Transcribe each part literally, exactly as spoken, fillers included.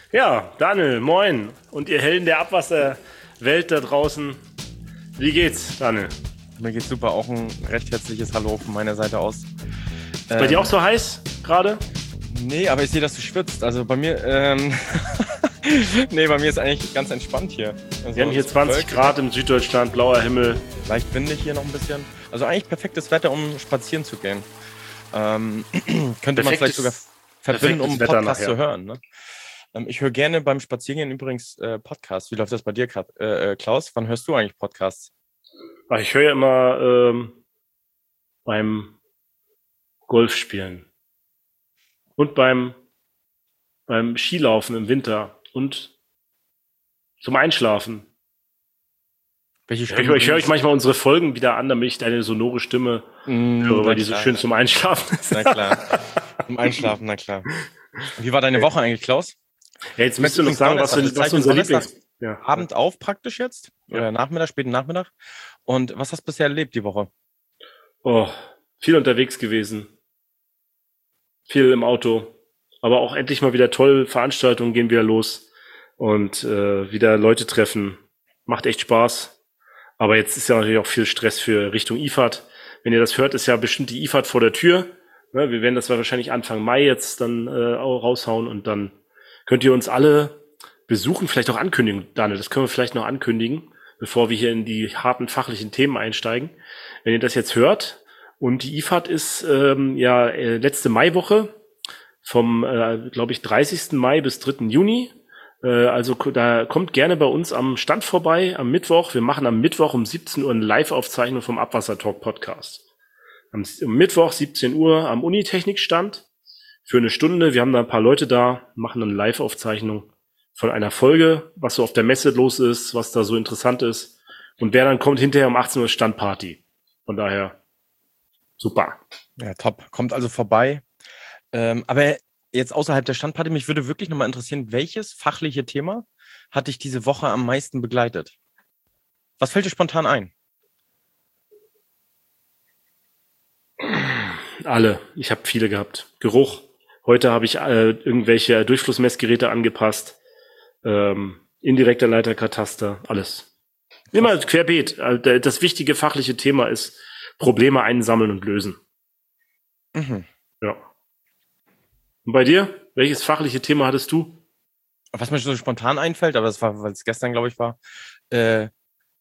Ja, Daniel, moin. Und ihr Helden der Abwasserwelt da draußen, wie geht's, Daniel? Mir geht's super, auch ein recht herzliches Hallo von meiner Seite aus. Ist ähm, bei dir auch so heiß gerade? Nee, aber ich sehe, dass du schwitzt. Also bei mir, ähm, nee, bei mir ist eigentlich ganz entspannt hier. Also Wir haben hier zwanzig Grad im Süddeutschland, blauer Himmel. Leicht windig hier noch ein bisschen. Also eigentlich perfektes Wetter, um spazieren zu gehen. Ähm, könnte man vielleicht sogar verbinden, um einen Podcast zu hören. Ne? Ähm, ich höre gerne beim Spaziergehen übrigens äh, Podcasts. Wie läuft das bei dir, äh, Klaus? Wann hörst du eigentlich Podcasts? Ach, ich höre ja immer ähm, beim Golfspielen und beim beim Skilaufen im Winter und zum Einschlafen. Welche Stimme? Ich, ich höre euch manchmal unsere Folgen wieder an, damit ich deine sonore Stimme mm, höre, weil die so schön zum Einschlafen ist. Na klar, zum Einschlafen, na klar. Wie war deine Woche eigentlich, Klaus? Ja, jetzt müsst du noch sagen, was, du, was unser Lieblings... Ja. Abend auf praktisch jetzt, ja. Oder Nachmittag, späten Nachmittag. Und was hast du bisher erlebt die Woche? Oh, viel unterwegs gewesen. Viel im Auto. Aber auch endlich mal wieder toll, Veranstaltungen gehen wieder los. Und äh, wieder Leute treffen. Macht echt Spaß. Aber jetzt ist ja natürlich auch viel Stress für Richtung I F A D. Wenn ihr das hört, ist ja bestimmt die I F A D vor der Tür. Ne, wir werden das wahrscheinlich Anfang Mai jetzt dann äh, auch raushauen. Und dann könnt ihr uns alle besuchen, vielleicht auch ankündigen, Daniel. Das können wir vielleicht noch ankündigen, bevor wir hier in die harten fachlichen Themen einsteigen. Wenn ihr das jetzt hört, und die I F A D ist ähm, ja äh, letzte Maiwoche vom, äh, glaube ich, dreißigsten Mai bis dritten Juni. Äh, also da kommt gerne bei uns am Stand vorbei, am Mittwoch. Wir machen am Mittwoch um siebzehn Uhr eine Live-Aufzeichnung vom Abwassertalk-Podcast. Am, am Mittwoch siebzehn Uhr am Unitechnik-Stand für eine Stunde. Wir haben da ein paar Leute da, machen eine Live-Aufzeichnung von einer Folge, was so auf der Messe los ist, was da so interessant ist. Und wer dann kommt, hinterher um achtzehn Uhr Standparty. Von daher, super. Ja, top. Kommt also vorbei. Ähm, aber jetzt außerhalb der Standparty, mich würde wirklich nochmal interessieren, welches fachliche Thema hat dich diese Woche am meisten begleitet? Was fällt dir spontan ein? Alle. Ich habe viele gehabt. Geruch. Heute habe ich äh, irgendwelche Durchflussmessgeräte angepasst. Ähm, indirekter Leiterkataster, alles. Immer querbeet. Das wichtige fachliche Thema ist Probleme einsammeln und lösen. Mhm. Ja. Und bei dir? Welches fachliche Thema hattest du? Was mir so spontan einfällt, aber das war, weil es gestern, glaube ich, war, äh,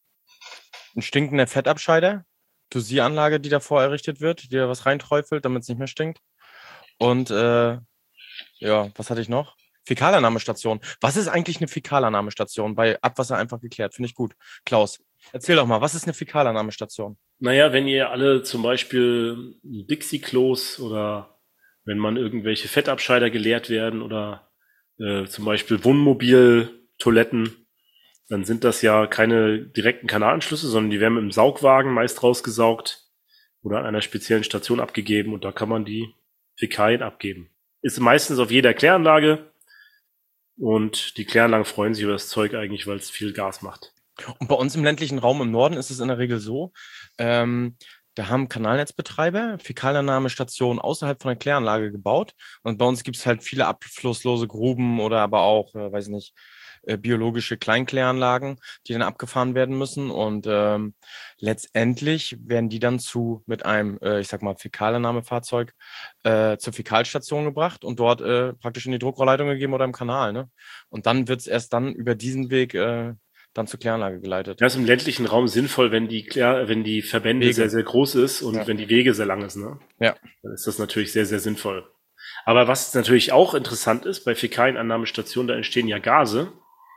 ein stinkender Fettabscheider, Dosieranlage, die davor errichtet wird, die da was reinträufelt, damit es nicht mehr stinkt. Und äh, ja, was hatte ich noch? Fäkalannahmestation. Was ist eigentlich eine Fäkalannahmestation? Bei Abwasser einfach geklärt. Finde ich gut. Klaus, erzähl doch mal, was ist eine Fäkalannahmestation? Naja, wenn ihr alle zum Beispiel Dixie-Klos oder wenn man irgendwelche Fettabscheider geleert werden oder äh, zum Beispiel Wohnmobil-Toiletten, dann sind das ja keine direkten Kanalanschlüsse, sondern die werden im Saugwagen meist rausgesaugt oder an einer speziellen Station abgegeben und da kann man die Fäkalien abgeben. Ist meistens auf jeder Kläranlage. Und die Kläranlagen freuen sich über das Zeug eigentlich, weil es viel Gas macht. Und bei uns im ländlichen Raum im Norden ist es in der Regel so, ähm, da haben Kanalnetzbetreiber Fäkalannahmestationen außerhalb von der Kläranlage gebaut. Und bei uns gibt es halt viele abflusslose Gruben oder aber auch, äh, weiß nicht, äh, biologische Kleinkläranlagen, die dann abgefahren werden müssen. Und ähm, letztendlich werden die dann zu mit einem, äh, ich sag mal, Fäkalannahmefahrzeug äh, zur Fäkalstation gebracht und dort äh, praktisch in die Druckrohrleitung gegeben oder im Kanal. Ne? Und dann wird es erst dann über diesen Weg äh, dann zur Kläranlage geleitet. Das ist im ländlichen Raum sinnvoll, wenn die Klär, wenn die Verbände Wege. sehr, sehr groß ist und ja. wenn die Wege sehr lang ist. Ne? Ja. Dann ist das natürlich sehr, sehr sinnvoll. Aber was natürlich auch interessant ist, bei Fäkalienannahmestationen, da entstehen ja Gase.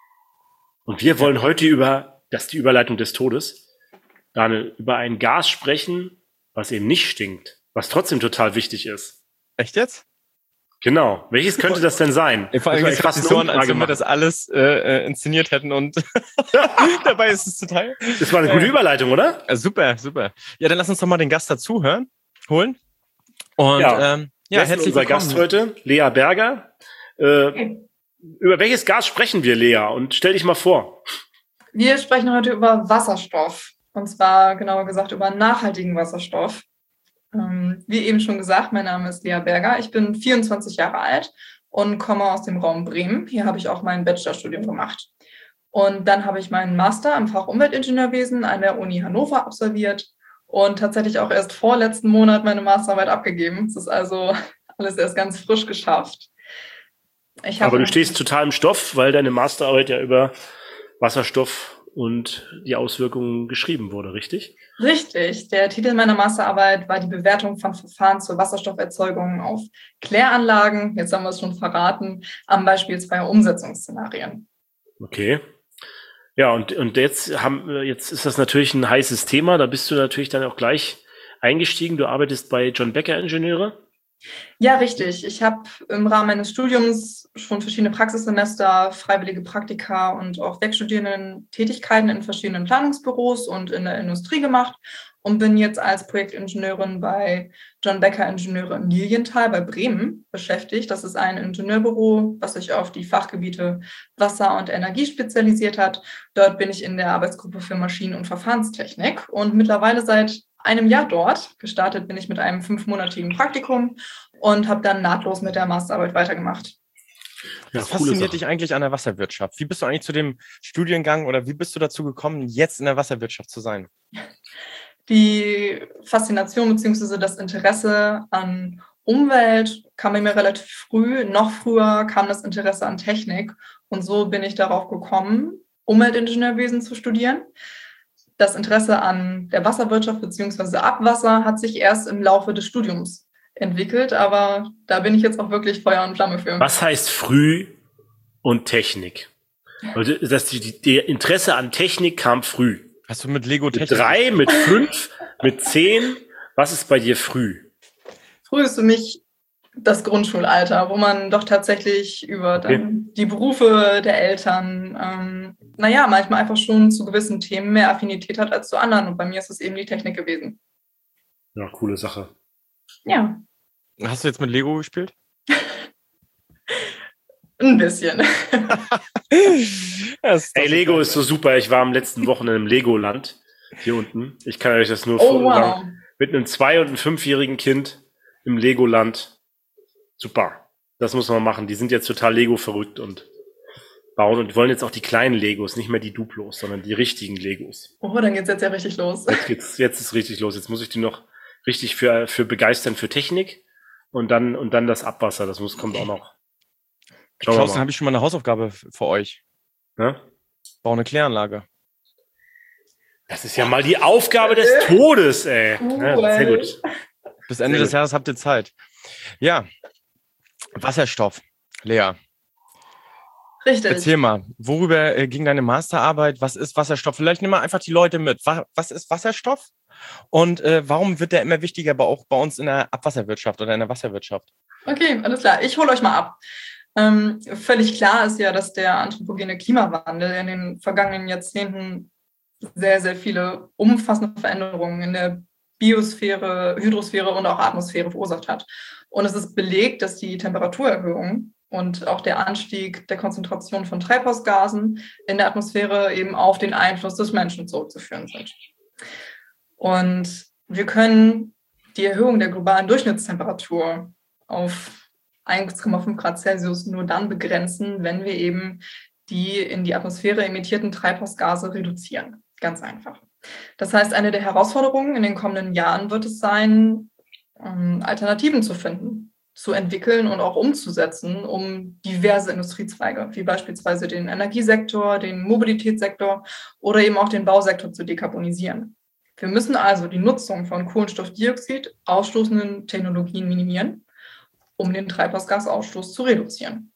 Und wir wollen ja. heute über, das ist die Überleitung des Todes, Daniel, über ein Gas sprechen, was eben nicht stinkt, was trotzdem total wichtig ist. Echt jetzt? Genau. Welches könnte das denn sein? Vor allem ist es so, als wenn wir das alles äh, inszeniert hätten und dabei ist es total... Das war eine gute äh, Überleitung, oder? Äh, super, super. Ja, dann lass uns doch mal den Gast dazu hören, holen. Und ja, ähm, ja herzlich unser willkommen. Gast heute, Lea Berger. Äh, über welches Gas sprechen wir, Lea? Und stell dich mal vor. Wir sprechen heute über Wasserstoff. Und zwar, genauer gesagt, über nachhaltigen Wasserstoff. Ähm, wie eben schon gesagt, mein Name ist Lea Berger. Ich bin vierundzwanzig Jahre alt und komme aus dem Raum Bremen. Hier habe ich auch mein Bachelorstudium gemacht. Und dann habe ich meinen Master im Fach Umweltingenieurwesen an der Uni Hannover absolviert und tatsächlich auch erst vorletzten Monat meine Masterarbeit abgegeben. Es ist also alles erst ganz frisch geschafft. Ich Aber du stehst total im Stoff, weil deine Masterarbeit ja über Wasserstoff und die Auswirkungen geschrieben wurde, richtig? Richtig. Der Titel meiner Masterarbeit war die Bewertung von Verfahren zur Wasserstofferzeugung auf Kläranlagen, jetzt haben wir es schon verraten, am Beispiel zweier Umsetzungsszenarien. Okay. Ja, und, und jetzt haben, jetzt ist das natürlich ein heißes Thema, da bist du natürlich dann auch gleich eingestiegen. Du arbeitest bei John Becker Ingenieure. Ja, richtig. Ich habe im Rahmen meines Studiums schon verschiedene Praxissemester, freiwillige Praktika und auch Werkstudierendentätigkeiten in verschiedenen Planungsbüros und in der Industrie gemacht und bin jetzt als Projektingenieurin bei John Becker Ingenieure in Lilienthal bei Bremen beschäftigt. Das ist ein Ingenieurbüro, was sich auf die Fachgebiete Wasser und Energie spezialisiert hat. Dort bin ich in der Arbeitsgruppe für Maschinen- und Verfahrenstechnik und mittlerweile seit einem Jahr dort. Gestartet bin ich mit einem fünfmonatigen Praktikum und habe dann nahtlos mit der Masterarbeit weitergemacht. Ja, was fasziniert dich eigentlich an der Wasserwirtschaft? Wie bist du eigentlich zu dem Studiengang oder wie bist du dazu gekommen, jetzt in der Wasserwirtschaft zu sein? Die Faszination bzw. das Interesse an Umwelt kam bei mir relativ früh. Noch früher kam das Interesse an Technik. Und so bin ich darauf gekommen, Umweltingenieurwesen zu studieren. Das Interesse an der Wasserwirtschaft bzw. Abwasser hat sich erst im Laufe des Studiums entwickelt, aber da bin ich jetzt auch wirklich Feuer und Flamme für. Was heißt früh und Technik? Also das, die, die Interesse an Technik kam früh. Hast du mit Lego Technik? Mit drei, mit fünf, mit zehn? Was ist bei dir früh? Früh ist für mich das Grundschulalter, wo man doch tatsächlich über Okay. dann die Berufe der Eltern, ähm, naja, manchmal einfach schon zu gewissen Themen mehr Affinität hat als zu anderen. Und bei mir ist es eben die Technik gewesen. Ja, coole Sache. Ja, Hast du jetzt mit Lego gespielt? ein bisschen. Ja, ist doch Ey, Lego ist so super. Ich war am letzten Wochenende im Legoland hier unten. Ich kann euch das nur Oh, wow. sagen. Mit einem zwei- und einem fünfjährigen Kind im Legoland. Super. Das muss man machen. Die sind jetzt total Lego verrückt und bauen und wollen jetzt auch die kleinen Legos, nicht mehr die Duplos, sondern die richtigen Legos. Oh, dann geht's jetzt ja richtig los. Jetzt geht's, jetzt ist richtig los. Jetzt muss ich die noch richtig für, für begeistern für Technik und dann, und dann das Abwasser. Das muss, kommt auch noch. Schauen wir Klaus, dann mal. habe ich schon mal eine Hausaufgabe f- für euch. Ja? Bau eine Kläranlage. Das ist ja mal die Aufgabe des Todes, ey. Ja, sehr gut. Bis Ende Sehr des gut. Jahres habt ihr Zeit. Ja, Wasserstoff. Lea, Richtig. erzähl mal, worüber äh, ging deine Masterarbeit? Was ist Wasserstoff? Vielleicht nimm mal einfach die Leute mit. Wa- Was ist Wasserstoff? Und äh, warum wird der immer wichtiger, aber auch bei uns in der Abwasserwirtschaft oder in der Wasserwirtschaft? Okay, alles klar. Ich hole euch mal ab. Ähm, völlig klar ist ja, dass der anthropogene Klimawandel in den vergangenen Jahrzehnten sehr, sehr viele umfassende Veränderungen in der Biosphäre, Hydrosphäre und auch Atmosphäre verursacht hat. Und es ist belegt, dass die Temperaturerhöhung und auch der Anstieg der Konzentration von Treibhausgasen in der Atmosphäre eben auf den Einfluss des Menschen zurückzuführen sind. Und wir können die Erhöhung der globalen Durchschnittstemperatur auf eins Komma fünf Grad Celsius nur dann begrenzen, wenn wir eben die in die Atmosphäre emittierten Treibhausgase reduzieren. Ganz einfach. Das heißt, eine der Herausforderungen in den kommenden Jahren wird es sein, Alternativen zu finden, zu entwickeln und auch umzusetzen, um diverse Industriezweige, wie beispielsweise den Energiesektor, den Mobilitätssektor oder eben auch den Bausektor zu dekarbonisieren. Wir müssen also die Nutzung von Kohlenstoffdioxid ausstoßenden Technologien minimieren, um den Treibhausgasausstoß zu reduzieren.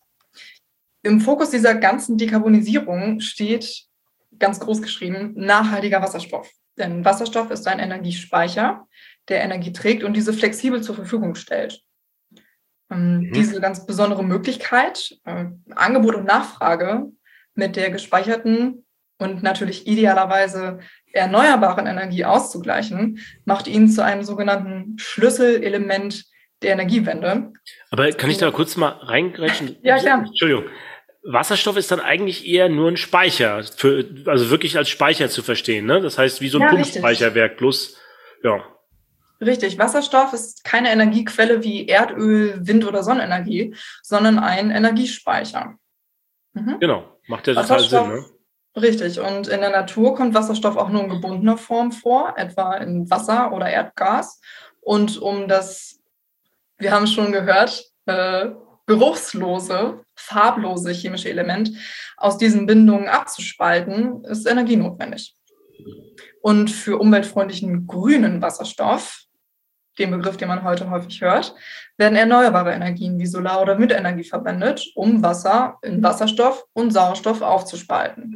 Im Fokus dieser ganzen Dekarbonisierung steht, ganz groß geschrieben, nachhaltiger Wasserstoff. Denn Wasserstoff ist ein Energiespeicher, der Energie trägt und diese flexibel zur Verfügung stellt. Ähm, mhm. Diese ganz besondere Möglichkeit, äh, Angebot und Nachfrage mit der gespeicherten und natürlich idealerweise erneuerbaren Energie auszugleichen, macht ihn zu einem sogenannten Schlüsselelement der Energiewende. Aber kann ich da kurz mal reingrätschen? Ja, klar. Entschuldigung. Wasserstoff ist dann eigentlich eher nur ein Speicher, für, also wirklich als Speicher zu verstehen, ne? Das heißt, wie so ein Ja, Pumpspeicherwerk plus, ja. Richtig, Wasserstoff ist keine Energiequelle wie Erdöl, Wind- oder Sonnenenergie, sondern ein Energiespeicher. Mhm. Genau, macht ja total Sinn, ne? Richtig, und in der Natur kommt Wasserstoff auch nur in gebundener Form vor, etwa in Wasser oder Erdgas. Und um das, wir haben es schon gehört, äh, geruchslose, farblose chemische Element aus diesen Bindungen abzuspalten, ist Energie notwendig. Und für umweltfreundlichen grünen Wasserstoff, den Begriff, den man heute häufig hört, werden erneuerbare Energien wie Solar- oder Windenergie verwendet, um Wasser in Wasserstoff und Sauerstoff aufzuspalten.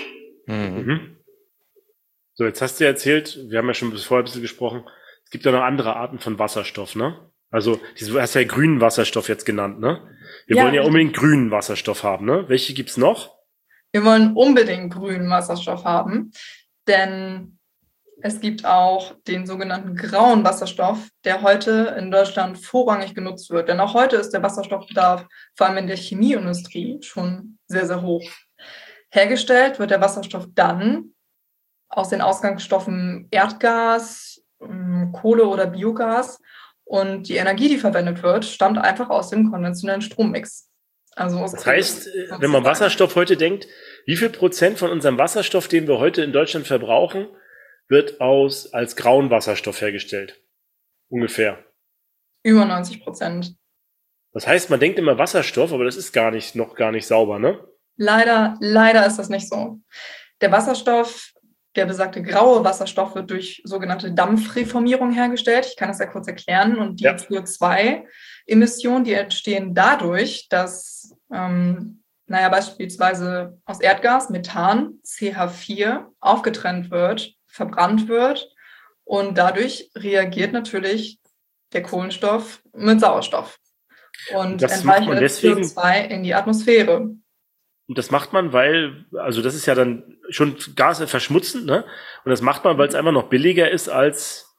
Mhm. So, jetzt hast du ja erzählt, wir haben ja schon vorher ein bisschen gesprochen, es gibt ja noch andere Arten von Wasserstoff, ne? Also, du hast ja grünen Wasserstoff jetzt genannt, ne? Wir ja, wollen ja unbedingt grünen Wasserstoff haben, ne? Welche gibt's noch? Wir wollen unbedingt grünen Wasserstoff haben, denn es gibt auch den sogenannten grauen Wasserstoff, der heute in Deutschland vorrangig genutzt wird. Denn auch heute ist der Wasserstoffbedarf vor allem in der Chemieindustrie schon sehr, sehr hoch. Hergestellt wird der Wasserstoff dann aus den Ausgangsstoffen Erdgas, Kohle oder Biogas. Und die Energie, die verwendet wird, stammt einfach aus dem konventionellen Strommix. Also das heißt, wenn man Wasserstoff heute denkt, wie viel Prozent von unserem Wasserstoff, den wir heute in Deutschland verbrauchen, wird aus als grauen Wasserstoff hergestellt? Ungefähr. Über neunzig Prozent. Das heißt, man denkt immer Wasserstoff, aber das ist gar nicht, noch gar nicht sauber, ne? Leider, leider ist das nicht so. Der Wasserstoff, der besagte graue Wasserstoff, wird durch sogenannte Dampfreformierung hergestellt. Ich kann das ja kurz erklären. Und die ja. C O zwei Emissionen, die entstehen dadurch, dass, ähm, naja, beispielsweise aus Erdgas Methan, C H vier, aufgetrennt wird, verbrannt wird. Und dadurch reagiert natürlich der Kohlenstoff mit Sauerstoff und entweicht C O zwei in die Atmosphäre. Und das macht man, weil, also das ist ja dann schon Gas verschmutzend, ne? Und das macht man, weil es einfach noch billiger ist, als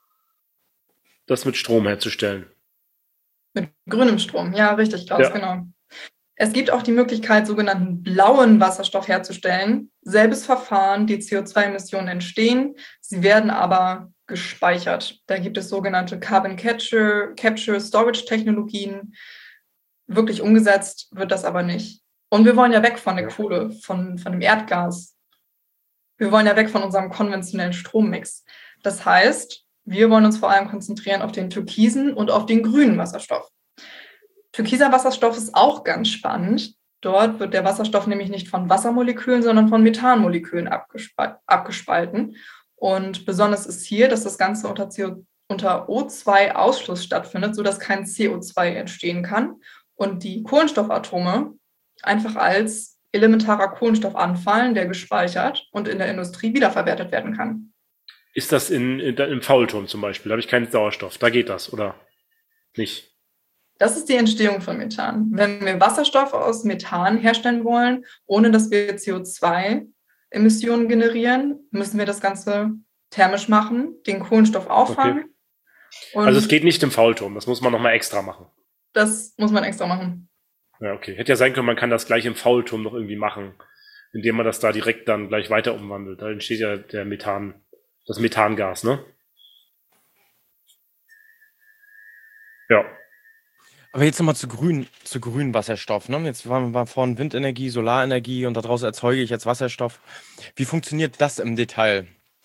das mit Strom herzustellen. Mit grünem Strom, ja, richtig, Klaus, ja. Genau. Es gibt auch die Möglichkeit, sogenannten blauen Wasserstoff herzustellen. Selbes Verfahren, die C O zwei Emissionen entstehen, sie werden aber gespeichert. Da gibt es sogenannte Carbon Capture, Capture Storage Technologien. Wirklich umgesetzt wird das aber nicht. Und wir wollen ja weg von der Kohle, von, von dem Erdgas. Wir wollen ja weg von unserem konventionellen Strommix. Das heißt, wir wollen uns vor allem konzentrieren auf den türkisen und auf den grünen Wasserstoff. Türkiser Wasserstoff ist auch ganz spannend. Dort wird der Wasserstoff nämlich nicht von Wassermolekülen, sondern von Methanmolekülen abgespe- abgespalten. Und besonders ist hier, dass das Ganze unter, C O, unter O zwei Ausschluss stattfindet, sodass kein C O zwei entstehen kann. Und die Kohlenstoffatome einfach als elementarer Kohlenstoff anfallen, der gespeichert und in der Industrie wiederverwertet werden kann. Ist das in, in, im Faulturm zum Beispiel? Da habe ich keinen Sauerstoff. Da geht das, oder nicht? Das ist die Entstehung von Methan. Wenn wir Wasserstoff aus Methan herstellen wollen, ohne dass wir C O zwei Emissionen generieren, müssen wir das Ganze thermisch machen, den Kohlenstoff auffangen. Okay. Also es geht nicht im Faulturm, das muss man nochmal extra machen. Das muss man extra machen. Ja, okay. Hätte ja sein können, man kann das gleich im Faulturm noch irgendwie machen, indem man das da direkt dann gleich weiter umwandelt. Da entsteht ja der Methan, das Methangas, ne? Ja. Aber jetzt nochmal zu grün, zu grünen Wasserstoff, ne? Jetzt waren wir vorhin Windenergie, Solarenergie und daraus erzeuge ich jetzt Wasserstoff. Wie funktioniert das im Detail?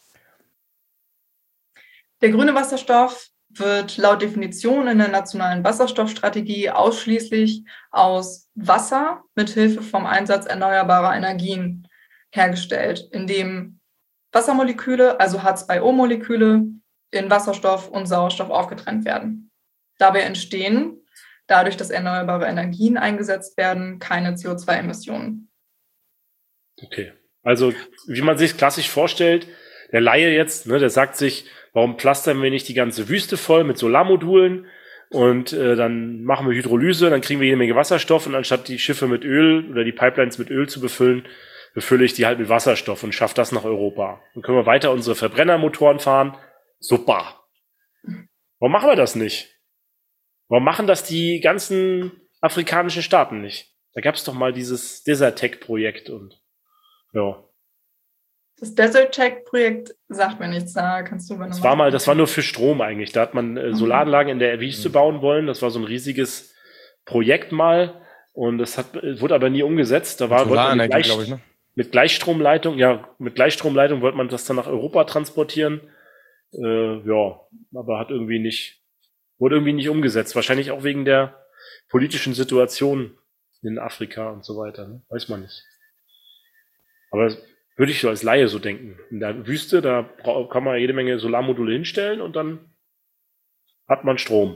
Der grüne Wasserstoff wird laut Definition in der nationalen Wasserstoffstrategie ausschließlich aus Wasser mithilfe vom Einsatz erneuerbarer Energien hergestellt, indem Wassermoleküle, also H zwei O Moleküle, in Wasserstoff und Sauerstoff aufgetrennt werden. Dabei entstehen, dadurch, dass erneuerbare Energien eingesetzt werden, keine C O zwei Emissionen. Okay, also wie man sich klassisch vorstellt, der Laie jetzt, ne, der sagt sich, warum pflastern wir nicht die ganze Wüste voll mit Solarmodulen und äh, dann machen wir Hydrolyse, dann kriegen wir jede Menge Wasserstoff und anstatt die Schiffe mit Öl oder die Pipelines mit Öl zu befüllen, befülle ich die halt mit Wasserstoff und schaffe das nach Europa. Dann können wir weiter unsere Verbrennermotoren fahren. Super. Warum machen wir das nicht? Warum machen das die ganzen afrikanischen Staaten nicht? Da gab es doch mal dieses Desertec-Projekt und ja. Das Desert-Tech-Projekt sagt mir nichts, da kannst du Das war mal, das war nur für Strom eigentlich. Da hat man äh, Solaranlagen in der Wüste mhm. bauen wollen. Das war so ein riesiges Projekt mal und das hat, wurde aber nie umgesetzt. Da war Solarenergie, Gleich, glaube ich, ne? Mit Gleichstromleitung, ja, mit Gleichstromleitung wollte man das dann nach Europa transportieren. Äh, ja, aber hat irgendwie nicht, wurde irgendwie nicht umgesetzt. Wahrscheinlich auch wegen der politischen Situation in Afrika und so weiter. Ne? Weiß man nicht. Aber würde ich so als Laie so denken. In der Wüste, da kann man jede Menge Solarmodule hinstellen und dann hat man Strom.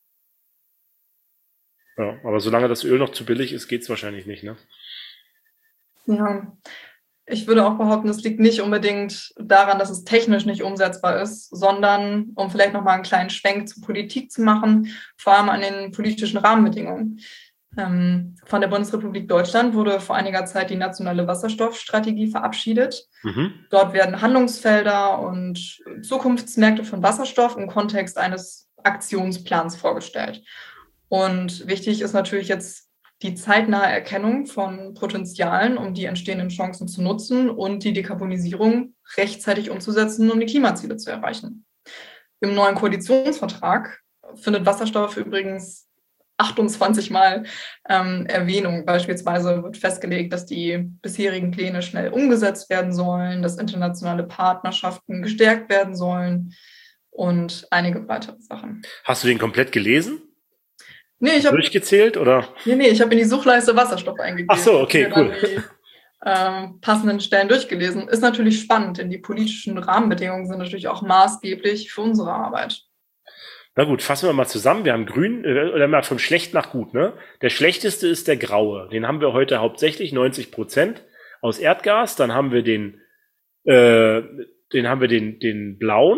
Ja, aber solange das Öl noch zu billig ist, geht's wahrscheinlich nicht, ne? Ja, ich würde auch behaupten, es liegt nicht unbedingt daran, dass es technisch nicht umsetzbar ist, sondern, um vielleicht nochmal einen kleinen Schwenk zur Politik zu machen, vor allem an den politischen Rahmenbedingungen. Ähm, von der Bundesrepublik Deutschland wurde vor einiger Zeit die nationale Wasserstoffstrategie verabschiedet. Mhm. Dort werden Handlungsfelder und Zukunftsmärkte von Wasserstoff im Kontext eines Aktionsplans vorgestellt. Und wichtig ist natürlich jetzt die zeitnahe Erkennung von Potenzialen, um die entstehenden Chancen zu nutzen und die Dekarbonisierung rechtzeitig umzusetzen, um die Klimaziele zu erreichen. Im neuen Koalitionsvertrag findet Wasserstoff übrigens achtundzwanzig Mal ähm, Erwähnung. Beispielsweise wird festgelegt, dass die bisherigen Pläne schnell umgesetzt werden sollen, dass internationale Partnerschaften gestärkt werden sollen und einige weitere Sachen. Hast du den komplett gelesen? Nee, ich habe durchgezählt oder? Nee, nee, ich habe in die Suchleiste Wasserstoff eingegeben. Ach so, okay, cool. Die ähm, passenden Stellen durchgelesen. Ist natürlich spannend, denn die politischen Rahmenbedingungen sind natürlich auch maßgeblich für unsere Arbeit. Na gut, fassen wir mal zusammen. Wir haben grün, oder mal von schlecht nach gut, ne? Der schlechteste ist der graue. Den haben wir heute hauptsächlich neunzig Prozent aus Erdgas. Dann haben wir den, äh, den haben wir den, den blauen.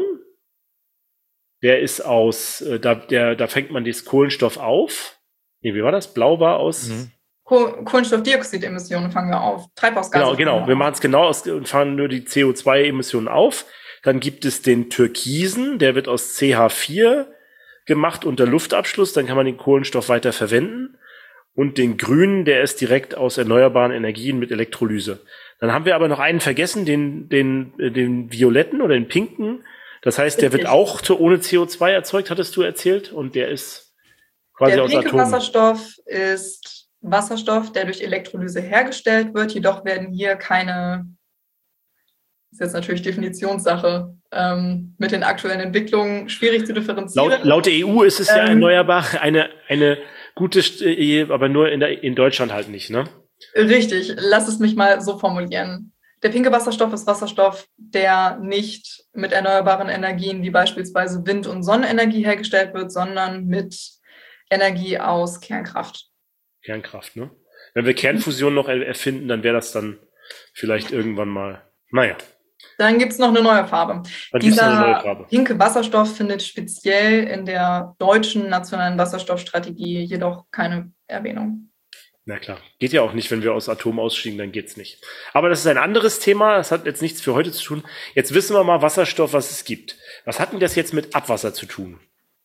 Der ist aus, äh, da, der, da fängt man das Kohlenstoff auf. Nee, wie war das? Blau war aus. Mhm. Kohlenstoffdioxidemissionen fangen wir auf. Treibhausgase. Genau, genau. Wir machen es genau aus und fahren nur die C O zwei Emissionen auf. Dann gibt es den Türkisen, der wird aus C H vier gemacht unter Luftabschluss. Dann kann man den Kohlenstoff weiter verwenden. Und den grünen, der ist direkt aus erneuerbaren Energien mit Elektrolyse. Dann haben wir aber noch einen vergessen, den, den, den violetten oder den pinken. Das heißt, der wird auch ohne C O zwei erzeugt, hattest du erzählt, und der ist quasi aus Atom. Der pinke Wasserstoff ist Wasserstoff, der durch Elektrolyse hergestellt wird, jedoch werden hier keine, das ist jetzt natürlich Definitionssache, ähm, mit den aktuellen Entwicklungen schwierig zu differenzieren. Laut, laut E U ist es ähm, ja erneuerbar, eine, eine gute, aber nur in, der, in Deutschland halt nicht, ne? Richtig, lass es mich mal so formulieren. Der pinke Wasserstoff ist Wasserstoff, der nicht mit erneuerbaren Energien wie beispielsweise Wind- und Sonnenenergie hergestellt wird, sondern mit Energie aus Kernkraft. Kernkraft, ne? Wenn wir Kernfusion noch erfinden, dann wäre das dann vielleicht irgendwann mal, naja. Dann gibt es noch eine neue Farbe. Dann Dieser eine neue Farbe. Pinke Wasserstoff findet speziell in der deutschen nationalen Wasserstoffstrategie jedoch keine Erwähnung. Na klar, geht ja auch nicht, wenn wir aus Atom ausstiegen, dann geht's nicht. Aber das ist ein anderes Thema, das hat jetzt nichts für heute zu tun. Jetzt wissen wir mal Wasserstoff, was es gibt. Was hat denn das jetzt mit Abwasser zu tun?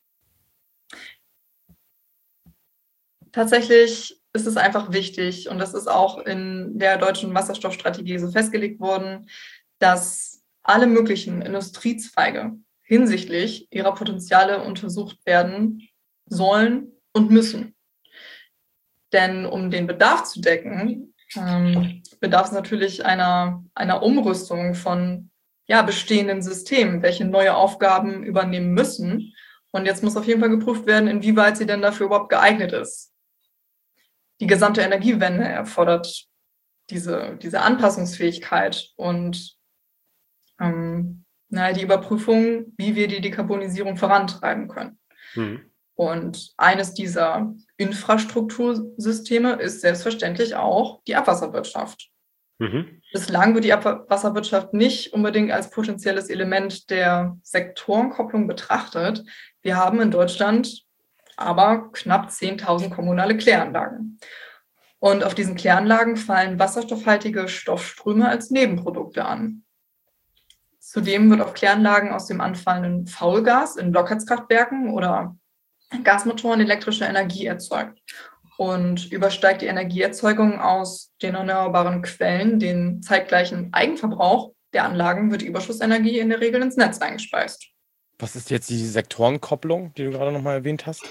Tatsächlich ist es einfach wichtig, und das ist auch in der deutschen Wasserstoffstrategie so festgelegt worden, dass alle möglichen Industriezweige hinsichtlich ihrer Potenziale untersucht werden sollen und müssen. Denn um den Bedarf zu decken, ähm, bedarf es natürlich einer, einer Umrüstung von ja, bestehenden Systemen, welche neue Aufgaben übernehmen müssen. Und jetzt muss auf jeden Fall geprüft werden, inwieweit sie denn dafür überhaupt geeignet ist. Die gesamte Energiewende erfordert diese, diese Anpassungsfähigkeit und ähm, na, die Überprüfung, wie wir die Dekarbonisierung vorantreiben können. Mhm. Und eines dieser Infrastruktursysteme ist selbstverständlich auch die Abwasserwirtschaft. Mhm. Bislang wird die Abwasserwirtschaft nicht unbedingt als potenzielles Element der Sektorenkopplung betrachtet. Wir haben in Deutschland aber knapp zehntausend kommunale Kläranlagen. Und auf diesen Kläranlagen fallen wasserstoffhaltige Stoffströme als Nebenprodukte an. Zudem wird auf Kläranlagen aus dem anfallenden Faulgas in Blockheizkraftwerken oder Gasmotoren elektrische Energie erzeugt und übersteigt die Energieerzeugung aus den erneuerbaren Quellen den zeitgleichen Eigenverbrauch der Anlagen wird die Überschussenergie in der Regel ins Netz eingespeist. Was ist jetzt die Sektorenkopplung, die du gerade nochmal erwähnt hast?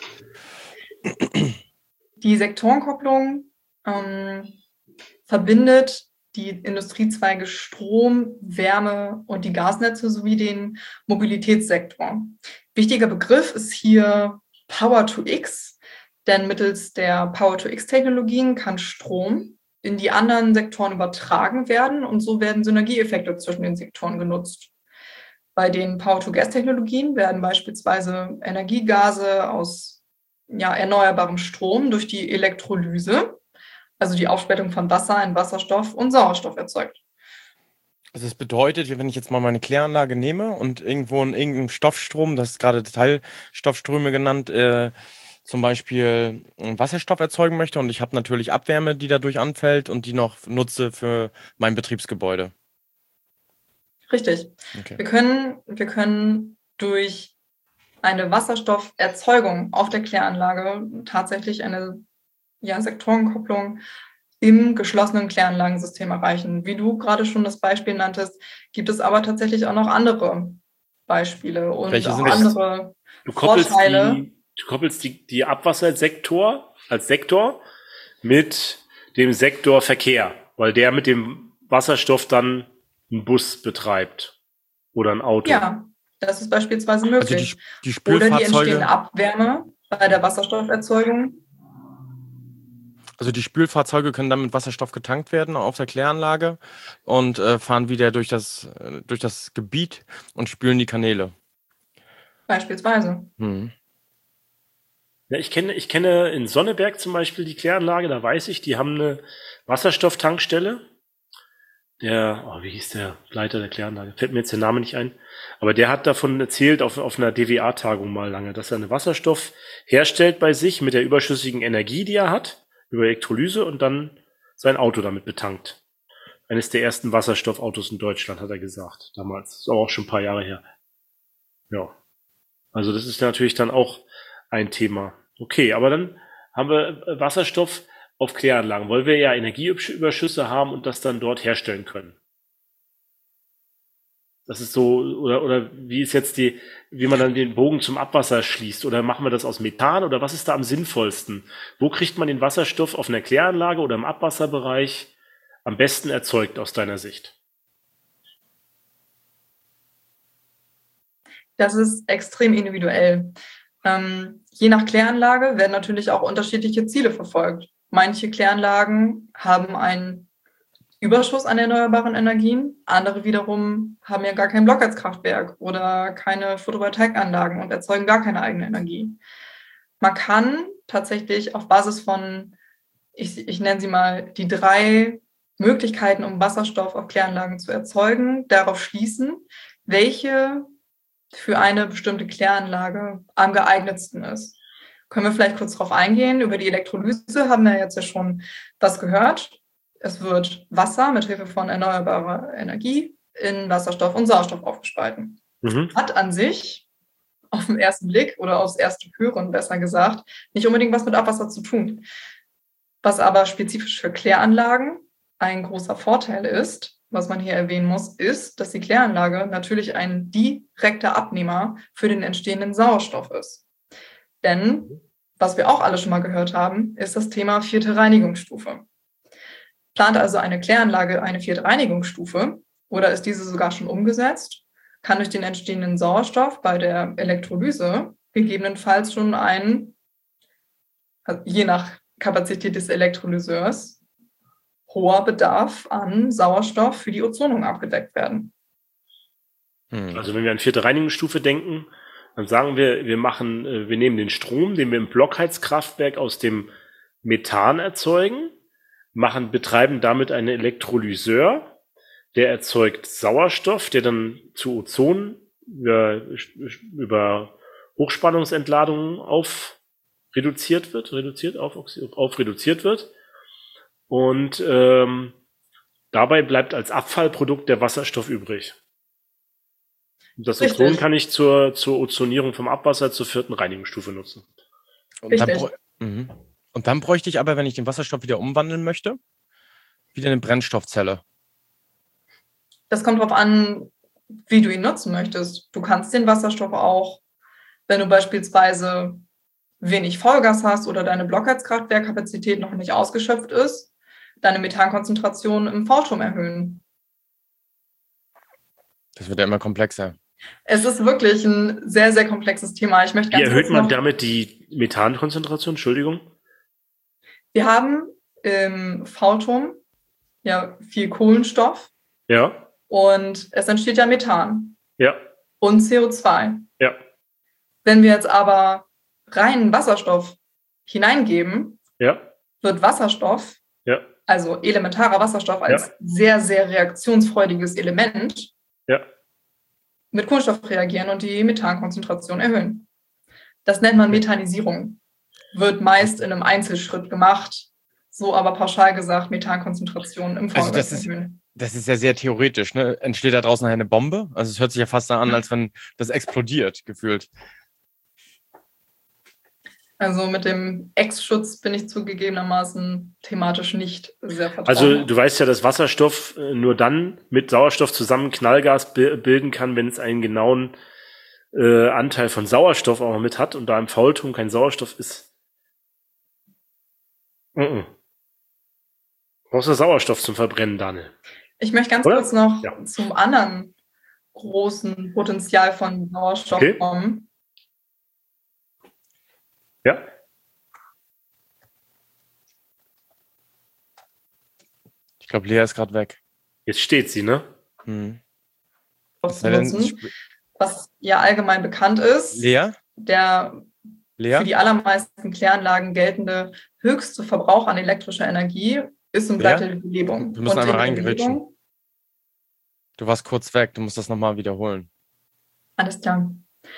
Die Sektorenkopplung ähm, verbindet die Industriezweige Strom, Wärme und die Gasnetze sowie den Mobilitätssektor. Wichtiger Begriff ist hier Power to X, denn mittels der Power to X-Technologien kann Strom in die anderen Sektoren übertragen werden und so werden Synergieeffekte zwischen den Sektoren genutzt. Bei den Power-to-Gas-Technologien werden beispielsweise Energiegase aus ja, erneuerbarem Strom durch die Elektrolyse, also die Aufspaltung von Wasser in Wasserstoff und Sauerstoff erzeugt. Also das bedeutet, wenn ich jetzt mal meine Kläranlage nehme und irgendwo in irgendeinem Stoffstrom, das ist gerade Teilstoffströme genannt, äh, zum Beispiel Wasserstoff erzeugen möchte und ich habe natürlich Abwärme, die dadurch anfällt und die noch nutze für mein Betriebsgebäude. Richtig. Okay. Wir können, wir können durch eine Wasserstofferzeugung auf der Kläranlage tatsächlich eine ja, Sektorenkopplung im geschlossenen Kläranlagensystem erreichen. Wie du gerade schon das Beispiel nanntest, gibt es aber tatsächlich auch noch andere Beispiele und Welche auch sind andere du koppelst Vorteile. Die, du koppelst die, die Abwassersektor als Sektor mit dem Sektor Verkehr, weil der mit dem Wasserstoff dann einen Bus betreibt oder ein Auto. Ja, das ist beispielsweise möglich. Also die, die Oder die entstehende Abwärme bei der Wasserstofferzeugung. Also die Spülfahrzeuge können dann mit Wasserstoff getankt werden auf der Kläranlage und äh, fahren wieder durch das, äh, durch das Gebiet und spülen die Kanäle. Beispielsweise. Hm. Ja, ich kenne, ich kenne in Sonneberg zum Beispiel die Kläranlage, da weiß ich, die haben eine Wasserstofftankstelle. Der, oh, wie hieß der Leiter der Kläranlage? Fällt mir jetzt der Name nicht ein. Aber der hat davon erzählt auf, auf einer D W A-Tagung mal lange, dass er eine Wasserstoff herstellt bei sich mit der überschüssigen Energie, die er hat, über Elektrolyse und dann sein Auto damit betankt. Eines der ersten Wasserstoffautos in Deutschland, hat er gesagt, damals. Das ist aber auch schon ein paar Jahre her. Ja. Also das ist natürlich dann auch ein Thema. Okay, aber dann haben wir Wasserstoff auf Kläranlagen, weil wir ja Energieüberschüsse haben und das dann dort herstellen können. Das ist so, oder, oder wie ist jetzt die, wie man dann den Bogen zum Abwasser schließt, oder machen wir das aus Methan, oder was ist da am sinnvollsten? Wo kriegt man den Wasserstoff auf einer Kläranlage oder im Abwasserbereich am besten erzeugt aus deiner Sicht? Das ist extrem individuell. Ähm, je nach Kläranlage werden natürlich auch unterschiedliche Ziele verfolgt. Manche Kläranlagen haben einen Überschuss an erneuerbaren Energien, andere wiederum haben ja gar kein Blockheizkraftwerk oder keine Photovoltaikanlagen und erzeugen gar keine eigene Energie. Man kann tatsächlich auf Basis von, ich, ich nenne sie mal, die drei Möglichkeiten, um Wasserstoff auf Kläranlagen zu erzeugen, darauf schließen, welche für eine bestimmte Kläranlage am geeignetsten ist. Können wir vielleicht kurz darauf eingehen? Über die Elektrolyse haben wir jetzt ja schon was gehört. Es wird Wasser mit Hilfe von erneuerbarer Energie in Wasserstoff und Sauerstoff aufgespalten. Mhm. Hat an sich auf den ersten Blick oder aufs erste Hören, besser gesagt, nicht unbedingt was mit Abwasser zu tun. Was aber spezifisch für Kläranlagen ein großer Vorteil ist, was man hier erwähnen muss, ist, dass die Kläranlage natürlich ein direkter Abnehmer für den entstehenden Sauerstoff ist. Denn, was wir auch alle schon mal gehört haben, ist das Thema vierte Reinigungsstufe. Plant also eine Kläranlage eine vierte Reinigungsstufe oder ist diese sogar schon umgesetzt, kann durch den entstehenden Sauerstoff bei der Elektrolyse gegebenenfalls schon ein, also je nach Kapazität des Elektrolyseurs, hoher Bedarf an Sauerstoff für die Ozonung abgedeckt werden. Also wenn wir an vierte Reinigungsstufe denken, dann sagen wir, wir machen, wir nehmen den Strom, den wir im Blockheizkraftwerk aus dem Methan erzeugen, machen, betreiben damit einen Elektrolyseur, der erzeugt Sauerstoff, der dann zu Ozon über, über Hochspannungsentladungen auf reduziert wird, reduziert auf, auf reduziert wird. Und ähm, dabei bleibt als Abfallprodukt der Wasserstoff übrig. Und das Ozon Richtig. kann ich zur, zur Ozonierung vom Abwasser zur vierten Reinigungsstufe nutzen. Und dann, bräu- mhm. Und dann bräuchte ich aber, wenn ich den Wasserstoff wieder umwandeln möchte, wieder eine Brennstoffzelle. Das kommt darauf an, wie du ihn nutzen möchtest. Du kannst den Wasserstoff auch, wenn du beispielsweise wenig Vollgas hast oder deine Blockheizkraftwerkkapazität noch nicht ausgeschöpft ist, deine Methankonzentration im V-Turm erhöhen. Das wird ja immer komplexer. Es ist wirklich ein sehr, sehr komplexes Thema. Ich möchte Wie ganz erhöht kurz man noch, damit die Methankonzentration? Entschuldigung. wir haben im V-Turm ja viel Kohlenstoff Ja, und es entsteht ja Methan ja, und C O zwei. ja, Wenn wir jetzt aber reinen Wasserstoff hineingeben, ja, wird Wasserstoff, ja, also elementarer Wasserstoff als Ja. sehr, sehr reaktionsfreudiges Element, ja. mit Kohlenstoff reagieren und die Methankonzentration erhöhen. Das nennt man Methanisierung. Wird meist in einem Einzelschritt gemacht, so aber pauschal gesagt Methankonzentration im Also Vorgang das ist- erhöhen. Das ist ja sehr theoretisch, ne? Entsteht da draußen eine Bombe? Also es hört sich ja fast an, als wenn das explodiert, gefühlt. Also mit dem Ex-Schutz bin ich zugegebenermaßen thematisch nicht sehr vertraut. Also du weißt ja, dass Wasserstoff äh, nur dann mit Sauerstoff zusammen Knallgas bi- bilden kann, wenn es einen genauen äh, Anteil von Sauerstoff auch mit hat und da im Faulturm kein Sauerstoff ist. Mhm. Du brauchst ja Sauerstoff zum Verbrennen, Daniel. Ich möchte ganz Oder? kurz noch Ja. zum anderen großen Potenzial von Sauerstoff Okay. kommen. Ja? Ich glaube, Lea ist gerade weg. Jetzt steht sie, ne? Hm. zu Sei denn, nutzen, sp- was ja allgemein bekannt ist. Lea? Der Lea? für die allermeisten Kläranlagen geltende höchste Verbrauch an elektrischer Energie ist und bleibt Ja? die Belebung. Wir müssen Und in einmal der reingrätschen. Belebung- Du warst kurz weg, du musst das nochmal wiederholen. Alles klar.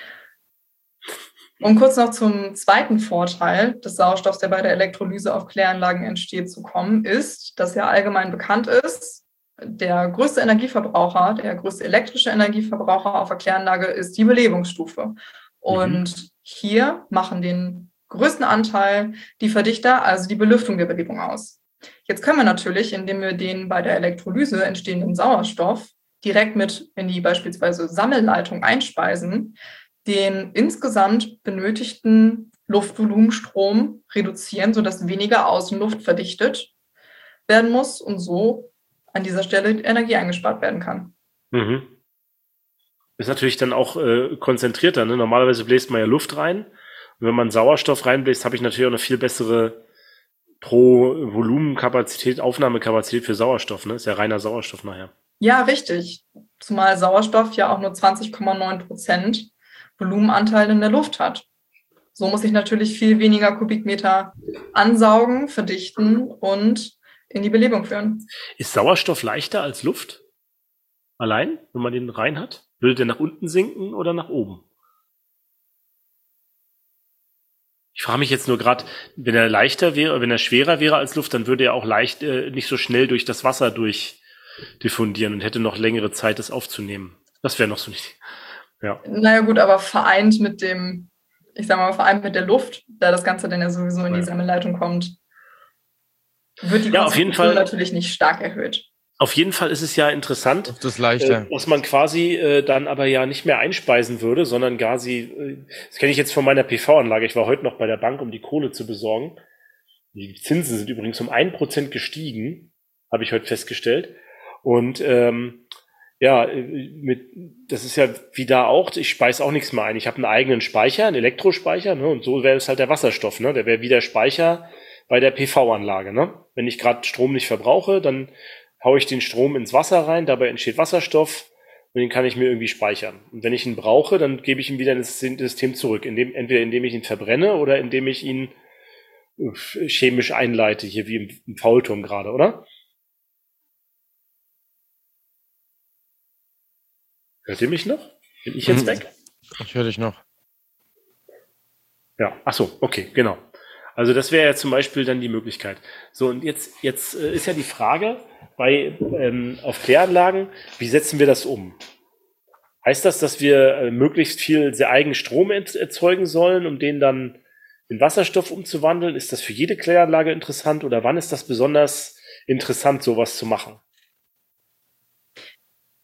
Um kurz noch zum zweiten Vorteil des Sauerstoffs, der bei der Elektrolyse auf Kläranlagen entsteht, zu kommen, ist, dass ja allgemein bekannt ist, der größte Energieverbraucher, der größte elektrische Energieverbraucher auf der Kläranlage ist die Belebungsstufe. Und hier machen den größten Anteil die Verdichter, also die Belüftung der Belebung aus. Jetzt können wir natürlich, indem wir den bei der Elektrolyse entstehenden Sauerstoff direkt mit in die beispielsweise Sammelleitung einspeisen, den insgesamt benötigten Luftvolumenstrom reduzieren, sodass weniger Außenluft verdichtet werden muss und so an dieser Stelle Energie eingespart werden kann. Mhm. Ist natürlich dann auch äh, konzentrierter, ne? Normalerweise bläst man ja Luft rein. Und wenn man Sauerstoff reinbläst, habe ich natürlich auch eine viel bessere pro Volumenkapazität, Aufnahmekapazität für Sauerstoff, ne? Ist ja reiner Sauerstoff nachher. Ja, richtig. Zumal Sauerstoff ja auch nur zwanzig Komma neun Prozent Volumenanteil in der Luft hat. So muss ich natürlich viel weniger Kubikmeter ansaugen, verdichten und in die Belebung führen. Ist Sauerstoff leichter als Luft? Allein, wenn man den rein hat? Würde der nach unten sinken oder nach oben? Ich frage mich jetzt nur gerade, wenn er leichter wäre, wenn er schwerer wäre als Luft, dann würde er auch leicht äh, nicht so schnell durch das Wasser durchdiffundieren und hätte noch längere Zeit, das aufzunehmen. Das wäre noch so nicht. Ja. Naja gut, aber vereint mit dem, ich sag mal, vereint mit der Luft, da das Ganze dann ja sowieso in die Ja. Sammelleitung kommt, wird die Ja, auf jeden Konzentration Fall. natürlich nicht stark erhöht. Auf jeden Fall ist es ja interessant, Das ist leichter. äh, dass man quasi äh, dann aber ja nicht mehr einspeisen würde, sondern quasi, äh, das kenne ich jetzt von meiner P V-Anlage, ich war heute noch bei der Bank, um die Kohle zu besorgen. Die Zinsen sind übrigens um ein Prozent gestiegen, habe ich heute festgestellt. Und ähm, ja, äh, mit, das ist ja wie da auch, ich speise auch nichts mehr ein. Ich habe einen eigenen Speicher, einen Elektrospeicher, ne, und so wäre es halt der Wasserstoff, ne? Der wäre wie der Speicher bei der P V-Anlage, ne? Wenn ich gerade Strom nicht verbrauche, dann haue ich den Strom ins Wasser rein, dabei entsteht Wasserstoff und den kann ich mir irgendwie speichern. Und wenn ich ihn brauche, dann gebe ich ihn wieder ins System zurück, indem, entweder indem ich ihn verbrenne oder indem ich ihn äh, chemisch einleite, hier wie im, im Faulturm gerade, oder? Hört ihr mich noch? Bin ich jetzt Mhm. weg? Ich höre dich noch. Ja, ach so, okay, genau. Also das wäre ja zum Beispiel dann die Möglichkeit. So, und jetzt, jetzt äh, ist ja die Frage, bei ähm, auf Kläranlagen, wie setzen wir das um? Heißt das, dass wir äh, möglichst viel sehr eigenen Strom ent- erzeugen sollen, um den dann in Wasserstoff umzuwandeln? Ist das für jede Kläranlage interessant oder wann ist das besonders interessant, sowas zu machen?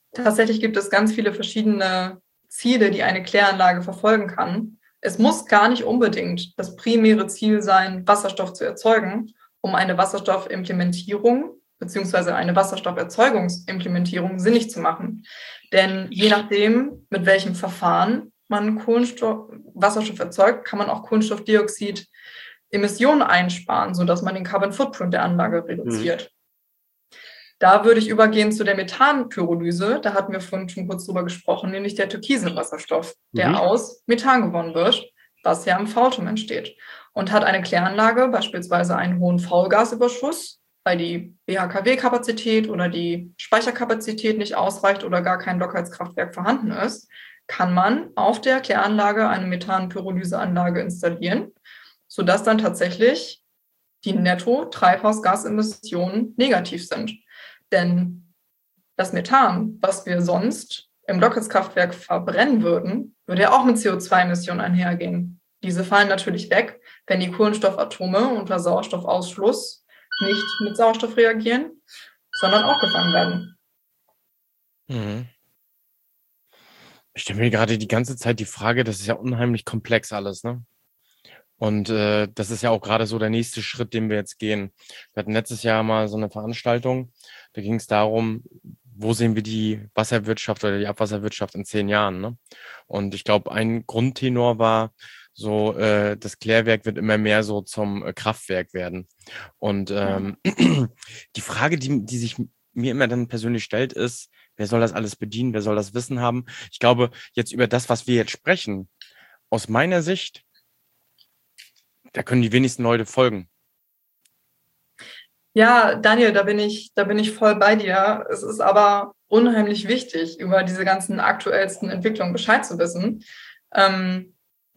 Tatsächlich gibt es ganz viele verschiedene Ziele, die eine Kläranlage verfolgen kann. Es muss gar nicht unbedingt das primäre Ziel sein, Wasserstoff zu erzeugen, um eine Wasserstoffimplementierung bzw. eine Wasserstofferzeugungsimplementierung sinnig zu machen. Denn je nachdem, mit welchem Verfahren man Kohlenstoff, Wasserstoff erzeugt, kann man auch Kohlenstoffdioxid Emissionen einsparen, sodass man den Carbon Footprint der Anlage reduziert. Mhm. Da würde ich übergehen zu der Methanpyrolyse. Da hatten wir vorhin schon kurz drüber gesprochen, nämlich der türkisen Wasserstoff, der mhm. aus Methan gewonnen wird, was ja im Faulturm entsteht. Und hat eine Kläranlage beispielsweise einen hohen Faulgasüberschuss, weil die B H K W-Kapazität oder die Speicherkapazität nicht ausreicht oder gar kein Blockheizkraftwerk vorhanden ist, kann man auf der Kläranlage eine Methanpyrolyseanlage installieren, sodass dann tatsächlich die Netto-Treibhausgasemissionen negativ sind. Denn das Methan, was wir sonst im Blockheizkraftwerk verbrennen würden, würde ja auch mit C O zwei Emissionen einhergehen. Diese fallen natürlich weg, wenn die Kohlenstoffatome unter Sauerstoffausschluss nicht mit Sauerstoff reagieren, sondern aufgefangen werden. Mhm. Ich stelle mir gerade die ganze Zeit die Frage, das ist ja unheimlich komplex alles, ne? Und äh, das ist ja auch gerade so der nächste Schritt, den wir jetzt gehen. Wir hatten letztes Jahr mal so eine Veranstaltung, da ging es darum, wo sehen wir die Wasserwirtschaft oder die Abwasserwirtschaft in zehn Jahren, ne? Und ich glaube, ein Grundtenor war so, äh, das Klärwerk wird immer mehr so zum äh, Kraftwerk werden. Und ähm, ja. die Frage, die, die sich mir immer dann persönlich stellt, ist, wer soll das alles bedienen, wer soll das Wissen haben? Ich glaube, jetzt über das, was wir jetzt sprechen, aus meiner Sicht, da können die wenigsten Leute folgen. Ja, Daniel, da bin ich, da bin ich voll bei dir. Es ist aber unheimlich wichtig, über diese ganzen aktuellsten Entwicklungen Bescheid zu wissen. Ähm,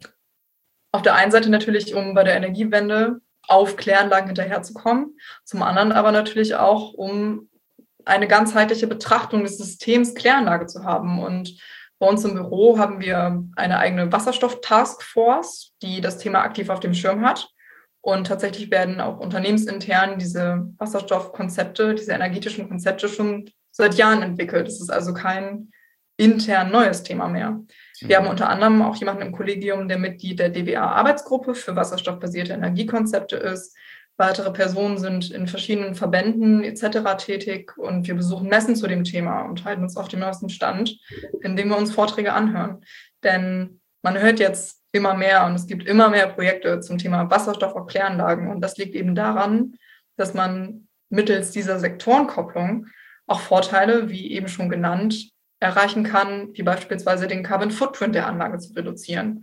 auf der einen Seite natürlich, um bei der Energiewende auf Kläranlagen hinterherzukommen, zum anderen aber natürlich auch, um eine ganzheitliche Betrachtung des Systems Kläranlage zu haben. Und bei uns im Büro haben wir eine eigene Wasserstoff-Taskforce, die das Thema aktiv auf dem Schirm hat. Und tatsächlich werden auch unternehmensintern diese Wasserstoffkonzepte, diese energetischen Konzepte schon seit Jahren entwickelt. Es ist also kein intern neues Thema mehr. Wir haben unter anderem auch jemanden im Kollegium, der Mitglied der D W A-Arbeitsgruppe für wasserstoffbasierte Energiekonzepte ist. Weitere Personen sind in verschiedenen Verbänden et cetera tätig und wir besuchen Messen zu dem Thema und halten uns auf dem neuesten Stand, indem wir uns Vorträge anhören. Denn man hört jetzt immer mehr und es gibt immer mehr Projekte zum Thema Wasserstoff auf Kläranlagen und das liegt eben daran, dass man mittels dieser Sektorenkopplung auch Vorteile, wie eben schon genannt, erreichen kann, wie beispielsweise den Carbon Footprint der Anlage zu reduzieren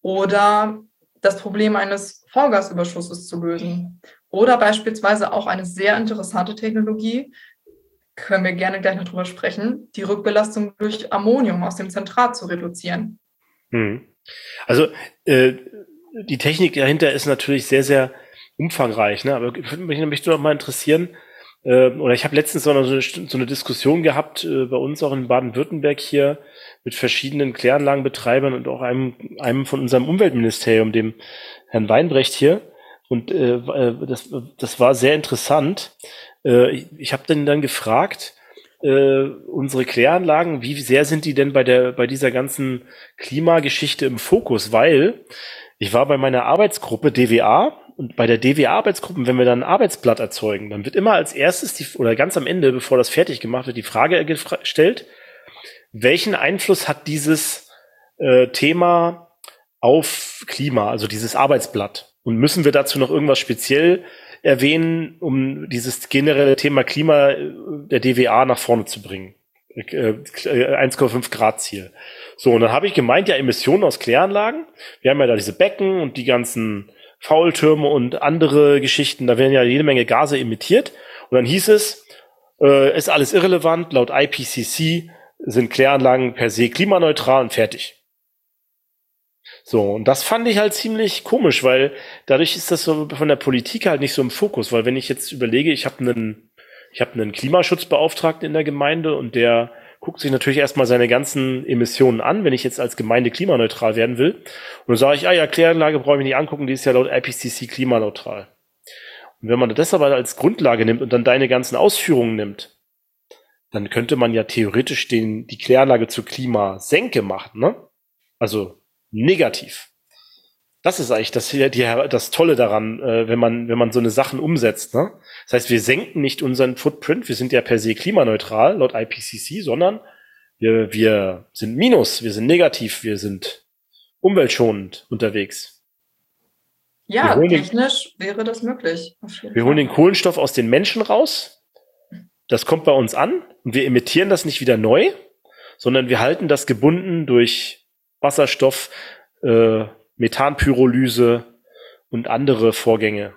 oder das Problem eines Faulgasüberschusses zu lösen. Oder beispielsweise auch eine sehr interessante Technologie, können wir gerne gleich noch drüber sprechen, die Rückbelastung durch Ammonium aus dem Zentrat zu reduzieren. Hm. Also äh, die Technik dahinter ist natürlich sehr, sehr umfangreich, ne? Aber ich würde mich nämlich doch mal interessieren, äh, oder ich habe letztens so eine, so eine Diskussion gehabt, äh, bei uns auch in Baden-Württemberg hier, mit verschiedenen Kläranlagenbetreibern und auch einem, einem von unserem Umweltministerium, dem Herrn Weinbrecht hier. Und äh, das, das war sehr interessant. Äh, ich ich habe dann dann gefragt, äh, unsere Kläranlagen, wie sehr sind die denn bei der bei dieser ganzen Klimageschichte im Fokus? Weil ich war bei meiner Arbeitsgruppe D W A und bei der D W A-Arbeitsgruppe, wenn wir dann ein Arbeitsblatt erzeugen, dann wird immer als erstes die, oder ganz am Ende, bevor das fertig gemacht wird, die Frage gestellt, welchen Einfluss hat dieses äh, Thema auf Klima, also dieses Arbeitsblatt? Und müssen wir dazu noch irgendwas speziell erwähnen, um dieses generelle Thema Klima der D W A nach vorne zu bringen? Äh, eins Komma fünf Grad Ziel. So, und dann habe ich gemeint, ja, Emissionen aus Kläranlagen. Wir haben ja da diese Becken und die ganzen Faultürme und andere Geschichten. Da werden ja jede Menge Gase emittiert. Und dann hieß es, äh, ist alles irrelevant. Laut I P C C sind Kläranlagen per se klimaneutral und fertig. So, und das fand ich halt ziemlich komisch, weil dadurch ist das so von der Politik halt nicht so im Fokus, weil wenn ich jetzt überlege, ich habe einen ich habe einen Klimaschutzbeauftragten in der Gemeinde und der guckt sich natürlich erstmal seine ganzen Emissionen an, wenn ich jetzt als Gemeinde klimaneutral werden will. Und dann sage ich, ah ja, Kläranlage brauche ich nicht angucken, die ist ja laut I P C C klimaneutral. Und wenn man das aber als Grundlage nimmt und dann deine ganzen Ausführungen nimmt, dann könnte man ja theoretisch den, die Kläranlage zur Klimasenke machen, ne? Also negativ. Das ist eigentlich das, die, das Tolle daran, äh, wenn man, wenn man so eine Sachen umsetzt, ne? Das heißt, wir senken nicht unseren Footprint, wir sind ja per se klimaneutral, laut I P C C, sondern wir, wir sind minus, wir sind negativ, wir sind umweltschonend unterwegs. Ja, den, technisch wäre das möglich. Wir holen den Kohlenstoff aus den Menschen raus, das kommt bei uns an und wir emittieren das nicht wieder neu, sondern wir halten das gebunden durch Wasserstoff, äh, Methanpyrolyse und andere Vorgänge.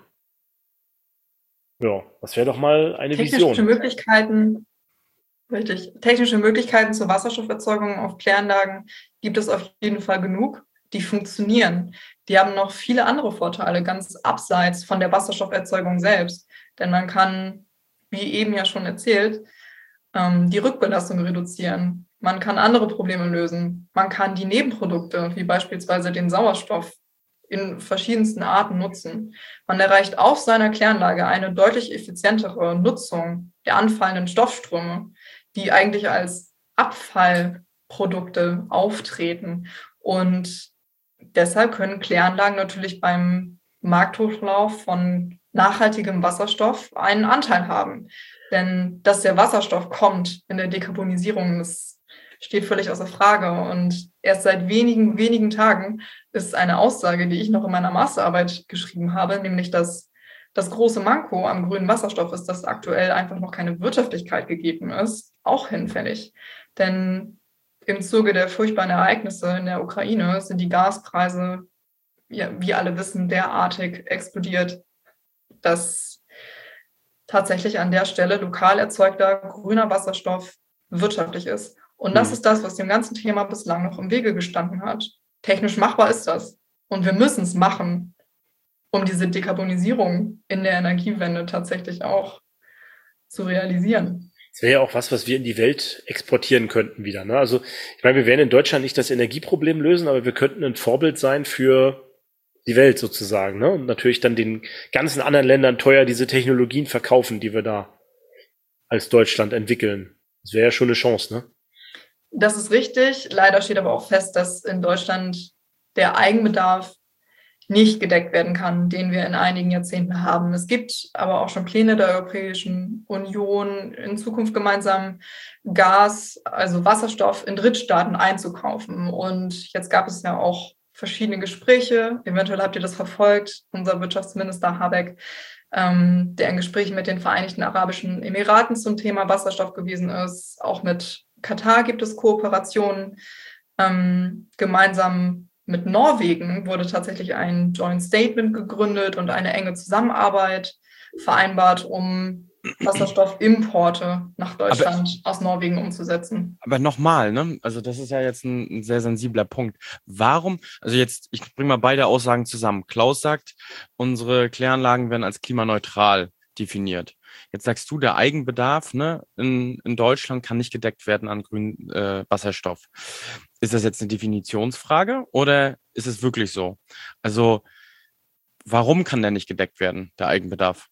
Ja, das wäre doch mal eine Technische Vision. Möglichkeiten, richtig. Technische Möglichkeiten zur Wasserstofferzeugung auf Kläranlagen gibt es auf jeden Fall genug. Die funktionieren. Die haben noch viele andere Vorteile, ganz abseits von der Wasserstofferzeugung selbst. Denn man kann, wie eben ja schon erzählt, die Rückbelastung reduzieren. Man kann andere Probleme lösen. Man kann die Nebenprodukte, wie beispielsweise den Sauerstoff, in verschiedensten Arten nutzen. Man erreicht auf seiner Kläranlage eine deutlich effizientere Nutzung der anfallenden Stoffströme, die eigentlich als Abfallprodukte auftreten. Und deshalb können Kläranlagen natürlich beim Markthochlauf von nachhaltigem Wasserstoff einen Anteil haben. Denn dass der Wasserstoff kommt in der Dekarbonisierung, das steht völlig außer Frage. Und erst seit wenigen, wenigen Tagen ist eine Aussage, die ich noch in meiner Masterarbeit geschrieben habe, nämlich, dass das große Manko am grünen Wasserstoff ist, dass aktuell einfach noch keine Wirtschaftlichkeit gegeben ist, auch hinfällig. Denn im Zuge der furchtbaren Ereignisse in der Ukraine sind die Gaspreise, ja, wie alle wissen, derartig explodiert, dass tatsächlich an der Stelle lokal erzeugter grüner Wasserstoff wirtschaftlich ist. Und das mhm. ist das, was dem ganzen Thema bislang noch im Wege gestanden hat. Technisch machbar ist das. Und wir müssen es machen, um diese Dekarbonisierung in der Energiewende tatsächlich auch zu realisieren. Das wäre ja auch was, was wir in die Welt exportieren könnten wieder, ne? Also ich meine, wir werden in Deutschland nicht das Energieproblem lösen, aber wir könnten ein Vorbild sein für die Welt sozusagen, ne? Und natürlich dann den ganzen anderen Ländern teuer diese Technologien verkaufen, die wir da als Deutschland entwickeln. Das wäre ja schon eine Chance, ne? Das ist richtig. Leider steht aber auch fest, dass in Deutschland der Eigenbedarf nicht gedeckt werden kann, den wir in einigen Jahrzehnten haben. Es gibt aber auch schon Pläne der Europäischen Union, in Zukunft gemeinsam Gas, also Wasserstoff in Drittstaaten einzukaufen. Und jetzt gab es ja auch verschiedene Gespräche, eventuell habt ihr das verfolgt, unser Wirtschaftsminister Habeck, ähm, der in Gesprächen mit den Vereinigten Arabischen Emiraten zum Thema Wasserstoff gewesen ist. Auch mit Katar gibt es Kooperationen. Ähm, gemeinsam mit Norwegen wurde tatsächlich ein Joint Statement gegründet und eine enge Zusammenarbeit vereinbart, um Wasserstoffimporte nach Deutschland aber, aus Norwegen umzusetzen. Aber nochmal, ne? Also das ist ja jetzt ein, ein sehr sensibler Punkt. Warum, also jetzt, ich bringe mal beide Aussagen zusammen. Klaus sagt, unsere Kläranlagen werden als klimaneutral definiert. Jetzt sagst du, der Eigenbedarf, ne, in, in Deutschland kann nicht gedeckt werden an grünem äh, Wasserstoff. Ist das jetzt eine Definitionsfrage oder ist es wirklich so? Also warum kann der nicht gedeckt werden, der Eigenbedarf?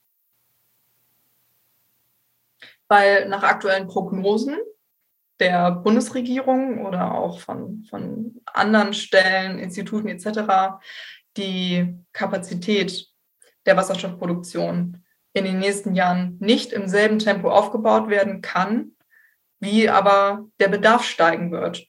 Weil nach aktuellen Prognosen der Bundesregierung oder auch von, von anderen Stellen, Instituten et cetera die Kapazität der Wasserstoffproduktion in den nächsten Jahren nicht im selben Tempo aufgebaut werden kann, wie aber der Bedarf steigen wird.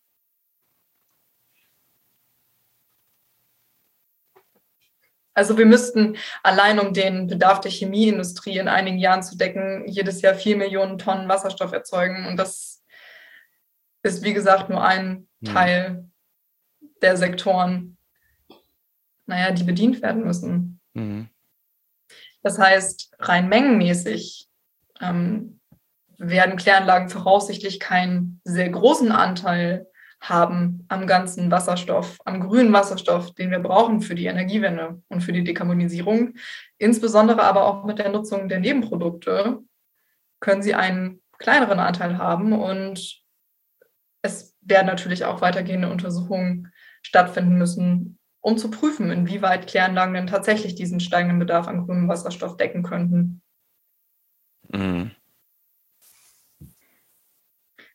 Also wir müssten allein, um den Bedarf der Chemieindustrie in einigen Jahren zu decken, jedes Jahr vier Millionen Tonnen Wasserstoff erzeugen. Und das ist, wie gesagt, nur ein Teil mhm. der Sektoren, naja, die bedient werden müssen. Mhm. Das heißt, rein mengenmäßig ähm, werden Kläranlagen voraussichtlich keinen sehr großen Anteil haben am ganzen Wasserstoff, am grünen Wasserstoff, den wir brauchen für die Energiewende und für die Dekarbonisierung. Insbesondere aber auch mit der Nutzung der Nebenprodukte können sie einen kleineren Anteil haben. Und es werden natürlich auch weitergehende Untersuchungen stattfinden müssen, um zu prüfen, inwieweit Kläranlagen denn tatsächlich diesen steigenden Bedarf an grünem Wasserstoff decken könnten. Mhm.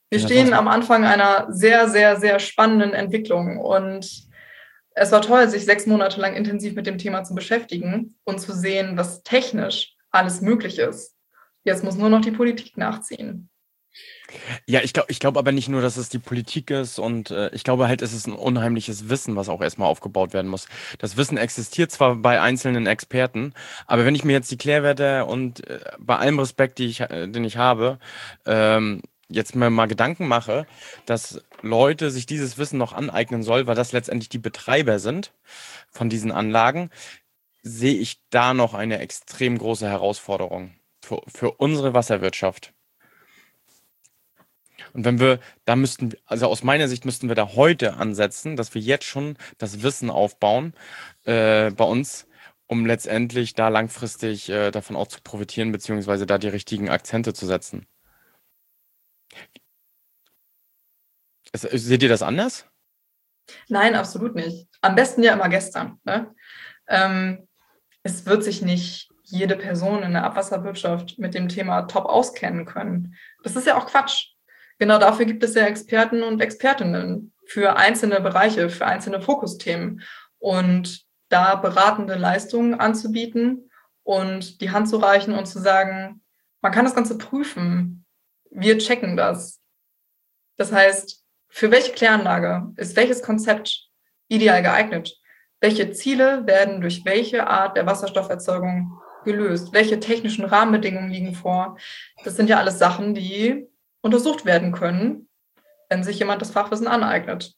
Wir stehen am Anfang einer sehr, sehr, sehr spannenden Entwicklung und es war toll, sich sechs Monate lang intensiv mit dem Thema zu beschäftigen und zu sehen, was technisch alles möglich ist. Jetzt muss nur noch die Politik nachziehen. Ja, ich glaube ich glaube aber nicht nur, dass es die Politik ist und äh, ich glaube halt, es ist ein unheimliches Wissen, was auch erstmal aufgebaut werden muss. Das Wissen existiert zwar bei einzelnen Experten, aber wenn ich mir jetzt die Klärwerte und äh, bei allem Respekt, die ich, äh, den ich habe, ähm, jetzt mir mal Gedanken mache, dass Leute sich dieses Wissen noch aneignen soll, weil das letztendlich die Betreiber sind von diesen Anlagen, sehe ich da noch eine extrem große Herausforderung für, für unsere Wasserwirtschaft. Und wenn wir, da müssten, also aus meiner Sicht müssten wir da heute ansetzen, dass wir jetzt schon das Wissen aufbauen äh, bei uns, um letztendlich da langfristig äh, davon auch zu profitieren, beziehungsweise da die richtigen Akzente zu setzen. Es, seht ihr das anders? Nein, absolut nicht. Am besten ja immer gestern. Ne? Ähm, es wird sich nicht jede Person in der Abwasserwirtschaft mit dem Thema top auskennen können. Das ist ja auch Quatsch. Genau dafür gibt es ja Experten und Expertinnen für einzelne Bereiche, für einzelne Fokusthemen. Und da beratende Leistungen anzubieten und die Hand zu reichen und zu sagen, man kann das Ganze prüfen. Wir checken das. Das heißt, für welche Kläranlage ist welches Konzept ideal geeignet? Welche Ziele werden durch welche Art der Wasserstofferzeugung gelöst? Welche technischen Rahmenbedingungen liegen vor? Das sind ja alles Sachen, die untersucht werden können, wenn sich jemand das Fachwissen aneignet.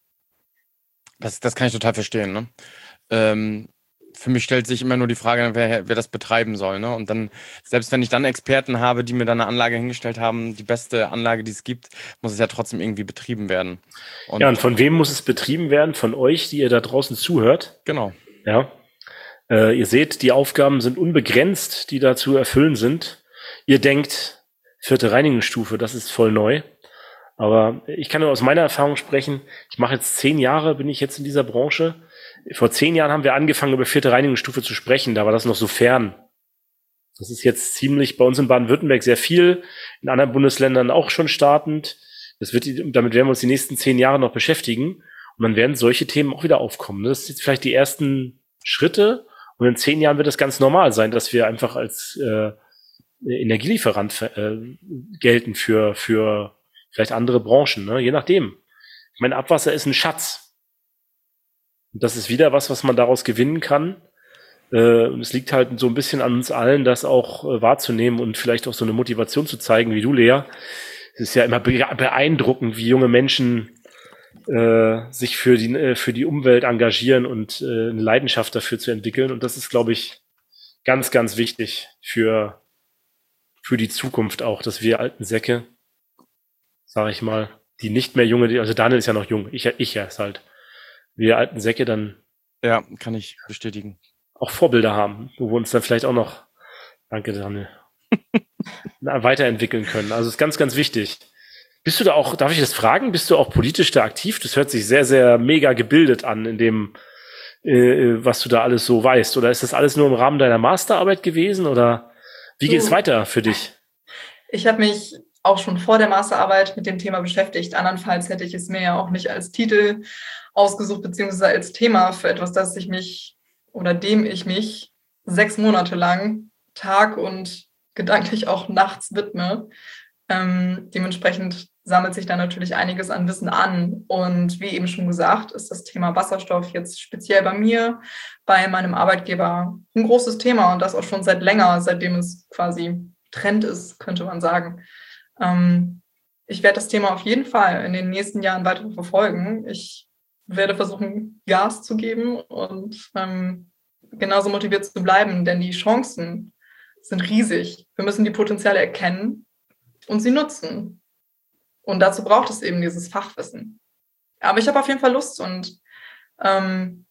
Das, das kann ich total verstehen. Ne? Ähm, für mich stellt sich immer nur die Frage, wer, wer das betreiben soll. Ne? Und dann, selbst wenn ich dann Experten habe, die mir dann eine Anlage hingestellt haben, die beste Anlage, die es gibt, muss es ja trotzdem irgendwie betrieben werden. Und ja, und von wem muss es betrieben werden? Von euch, die ihr da draußen zuhört. Genau. Ja. Äh, ihr seht, die Aufgaben sind unbegrenzt, die da zu erfüllen sind. Ihr denkt, vierte Reinigungsstufe, das ist voll neu. Aber ich kann nur aus meiner Erfahrung sprechen. Ich mache jetzt zehn Jahre, bin ich jetzt in dieser Branche. Vor zehn Jahren haben wir angefangen, über vierte Reinigungsstufe zu sprechen. Da war das noch so fern. Das ist jetzt ziemlich bei uns in Baden-Württemberg sehr viel, in anderen Bundesländern auch schon startend. Das wird, damit werden wir uns die nächsten zehn Jahre noch beschäftigen. Und dann werden solche Themen auch wieder aufkommen. Das sind jetzt vielleicht die ersten Schritte. Und in zehn Jahren wird es ganz normal sein, dass wir einfach als äh, Energielieferant äh, gelten für für vielleicht andere Branchen, ne? Je nachdem. Ich meine, Abwasser ist ein Schatz. Und das ist wieder was, was man daraus gewinnen kann. Äh, und es liegt halt so ein bisschen an uns allen, das auch äh, wahrzunehmen und vielleicht auch so eine Motivation zu zeigen, wie du, Lea. Es ist ja immer beeindruckend, wie junge Menschen äh, sich für die äh, für die Umwelt engagieren und äh, eine Leidenschaft dafür zu entwickeln. Und das ist, glaube ich, ganz, ganz wichtig für für die Zukunft auch, dass wir alten Säcke, sage ich mal, die nicht mehr junge, also Daniel ist ja noch jung, ich, ich ja ist halt, wir alten Säcke dann ja, kann ich bestätigen, auch Vorbilder haben, wo wir uns dann vielleicht auch noch, danke Daniel, weiterentwickeln können. Also ist ganz, ganz wichtig. Bist du da auch, darf ich das fragen, bist du auch politisch da aktiv? Das hört sich sehr, sehr mega gebildet an, in dem, äh, was du da alles so weißt. Oder ist das alles nur im Rahmen deiner Masterarbeit gewesen oder wie geht es weiter für dich? Ich habe mich auch schon vor der Masterarbeit mit dem Thema beschäftigt. Andernfalls hätte ich es mir ja auch nicht als Titel ausgesucht, beziehungsweise als Thema für etwas, das ich mich oder dem ich mich sechs Monate lang Tag und gedanklich auch nachts widme. Ähm, dementsprechend sammelt sich da natürlich einiges an Wissen an. Und wie eben schon gesagt, ist das Thema Wasserstoff jetzt speziell bei mir, bei meinem Arbeitgeber ein großes Thema und das auch schon seit länger, seitdem es quasi Trend ist, könnte man sagen. Ähm, ich werde das Thema auf jeden Fall in den nächsten Jahren weiter verfolgen. Ich werde versuchen, Gas zu geben und ähm, genauso motiviert zu bleiben, denn die Chancen sind riesig. Wir müssen die Potenziale erkennen und sie nutzen. Und dazu braucht es eben dieses Fachwissen. Aber ich habe auf jeden Fall Lust und ähm,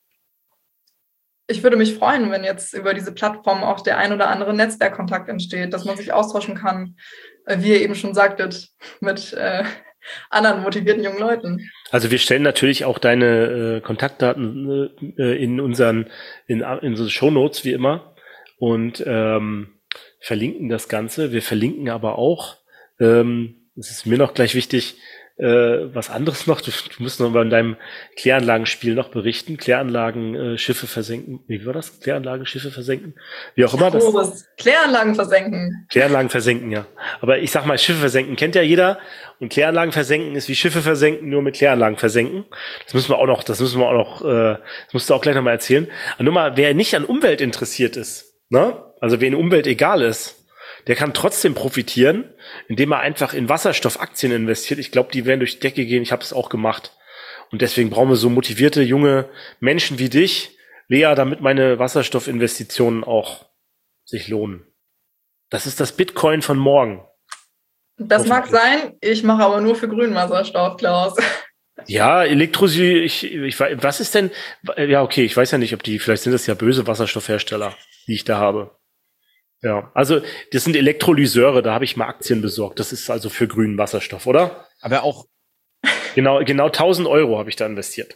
ich würde mich freuen, wenn jetzt über diese Plattform auch der ein oder andere Netzwerkkontakt entsteht, dass man sich austauschen kann, äh, wie ihr eben schon sagtet, mit äh, anderen motivierten jungen Leuten. Also wir stellen natürlich auch deine äh, Kontaktdaten äh, in unseren in, in so Shownotes wie immer und ähm, verlinken das Ganze. Wir verlinken aber auch, ähm, es ist mir noch gleich wichtig, äh, was anderes noch. Du, du musst noch mal in deinem Kläranlagenspiel noch berichten. Kläranlagen, äh, Schiffe versenken. Nee, wie war das? Kläranlagen, Schiffe versenken? Wie auch immer. Das, Oh, was? Kläranlagen versenken. Kläranlagen versenken, ja. Aber ich sag mal, Schiffe versenken kennt ja jeder. Und Kläranlagen versenken ist wie Schiffe versenken, nur mit Kläranlagen versenken. Das müssen wir auch noch, das müssen wir auch noch, äh, das musst du auch gleich nochmal erzählen. Aber nur mal, wer nicht an Umwelt interessiert ist, ne? Also wen Umwelt egal ist, der kann trotzdem profitieren, indem er einfach in Wasserstoffaktien investiert. Ich glaube, die werden durch die Decke gehen. Ich habe es auch gemacht. Und deswegen brauchen wir so motivierte junge Menschen wie dich, Lea, damit meine Wasserstoffinvestitionen auch sich lohnen. Das ist das Bitcoin von morgen. Das mag sein, ich mache aber nur für grünen Wasserstoff, Klaus. Ja, Elektrosi, ich, ich weiß, was ist denn, ja, okay, ich weiß ja nicht, ob die, vielleicht sind das ja böse Wasserstoffhersteller, die ich da habe. Ja, also das sind Elektrolyseure, da habe ich mal Aktien besorgt. Das ist also für grünen Wasserstoff, oder? Aber auch Genau, genau tausend Euro habe ich da investiert.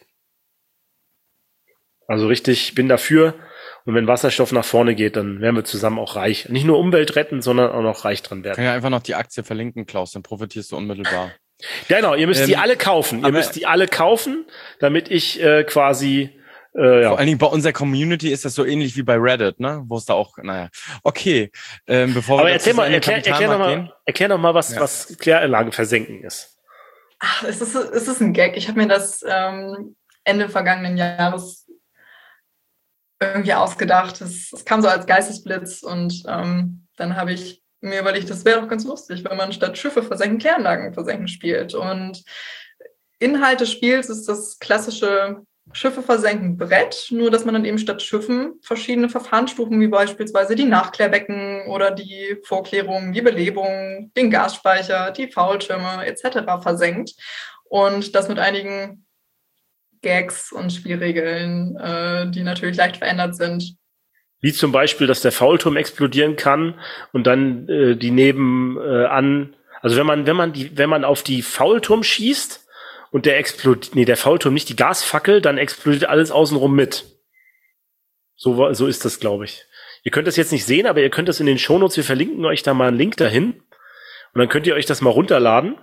Also richtig, bin dafür. Und wenn Wasserstoff nach vorne geht, dann werden wir zusammen auch reich. Nicht nur Umwelt retten, sondern auch noch reich dran werden. kann ja einfach noch die Aktie verlinken, Klaus, dann profitierst du unmittelbar. Genau, ihr müsst Ähm, die alle kaufen. Ihr aber- müsst die alle kaufen, damit ich äh, quasi äh, ja. Vor allen Dingen bei unserer Community ist das so ähnlich wie bei Reddit, ne? Wo es da auch, naja. Okay, ähm, bevor Aber wir erzähl dazu mal, in den erklär, erklär noch Kapitalmarkt mal, gehen. erklär noch mal, was, Ja. was Kläranlagen versenken ist. Ach, es ist, es ist ein Gag. Ich habe mir das ähm, Ende vergangenen Jahres irgendwie ausgedacht. Es, es kam so als Geistesblitz und ähm, dann habe ich mir überlegt, das wäre doch ganz lustig, wenn man statt Schiffe versenken, Kläranlagen versenken spielt. Und Inhalt des Spiels ist das klassische Schiffe versenken Brett, nur dass man dann eben statt Schiffen verschiedene Verfahrensstufen wie beispielsweise die Nachklärbecken oder die Vorklärung, die Belebung, den Gasspeicher, die Faultürme et cetera versenkt und das mit einigen Gags und Spielregeln, äh, die natürlich leicht verändert sind. Wie zum Beispiel, dass der Faulturm explodieren kann und dann äh, die nebenan, äh, an- also wenn man, wenn man die, wenn man auf die Faulturm schießt und der explodiert, nee, der Faulturm, nicht die Gasfackel, dann explodiert alles außenrum mit. So, wa- so ist das, glaube ich. Ihr könnt das jetzt nicht sehen, aber ihr könnt das in den Shownotes, wir verlinken euch da mal einen Link dahin. Und dann könnt ihr euch das mal runterladen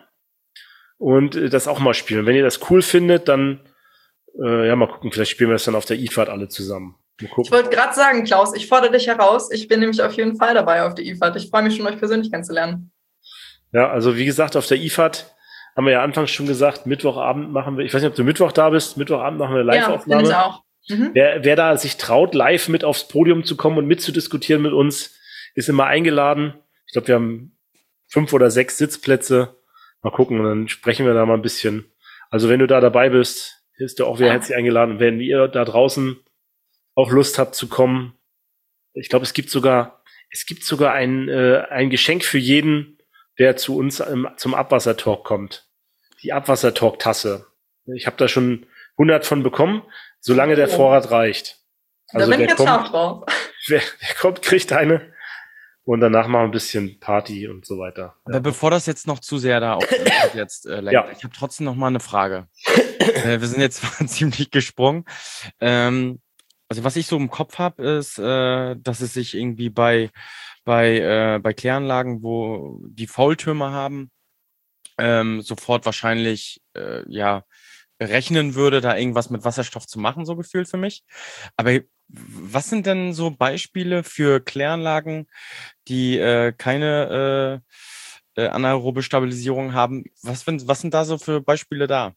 und äh, das auch mal spielen. Wenn ihr das cool findet, dann, äh, ja, mal gucken, vielleicht spielen wir das dann auf der I F A D alle zusammen. Mal Ich gucken. wollte gerade sagen, Klaus, ich fordere dich heraus. Ich bin nämlich auf jeden Fall dabei auf der I F A D. Ich freue mich schon, euch persönlich kennenzulernen. Ja, also wie gesagt, auf der I F A D haben wir ja anfangs schon gesagt, Mittwochabend machen wir, ich weiß nicht, ob du Mittwoch da bist, Mittwochabend machen wir eine Ja, bin Live-Aufnahme. ich auch. Mhm. Wer, wer da sich traut, live mit aufs Podium zu kommen und mitzudiskutieren mit uns, ist immer eingeladen. Ich glaube, wir haben fünf oder sechs Sitzplätze. Mal gucken, und dann sprechen wir da mal ein bisschen. Also wenn du da dabei bist, ist du auch wieder Ja. herzlich eingeladen. Und wenn ihr da draußen auch Lust habt zu kommen, ich glaube, es gibt sogar, es gibt sogar ein, äh, ein Geschenk für jeden, der zu uns ähm, zum Abwassertalk kommt. Die Abwassertalk-Tasse. Ich habe da schon hundert von bekommen, solange der Oh. Vorrat reicht. Da Also bin ich wer jetzt kommt, scharf drauf. wer, wer kommt, kriegt eine. Und danach machen wir ein bisschen Party und so weiter. Aber bevor das jetzt noch zu sehr da auf jetzt äh, lenkt, Ja. ich habe trotzdem noch mal eine Frage. äh, wir sind jetzt ziemlich gesprungen. Ähm, also was ich so im Kopf habe, ist, äh, dass es sich irgendwie bei bei äh, bei Kläranlagen, wo die Faultürme haben, ähm, sofort wahrscheinlich äh, ja rechnen würde, da irgendwas mit Wasserstoff zu machen, so gefühlt für mich. Aber was sind denn so Beispiele für Kläranlagen, die äh, keine äh, äh, anaerobe Stabilisierung haben? Was, wenn, was sind da so für Beispiele da?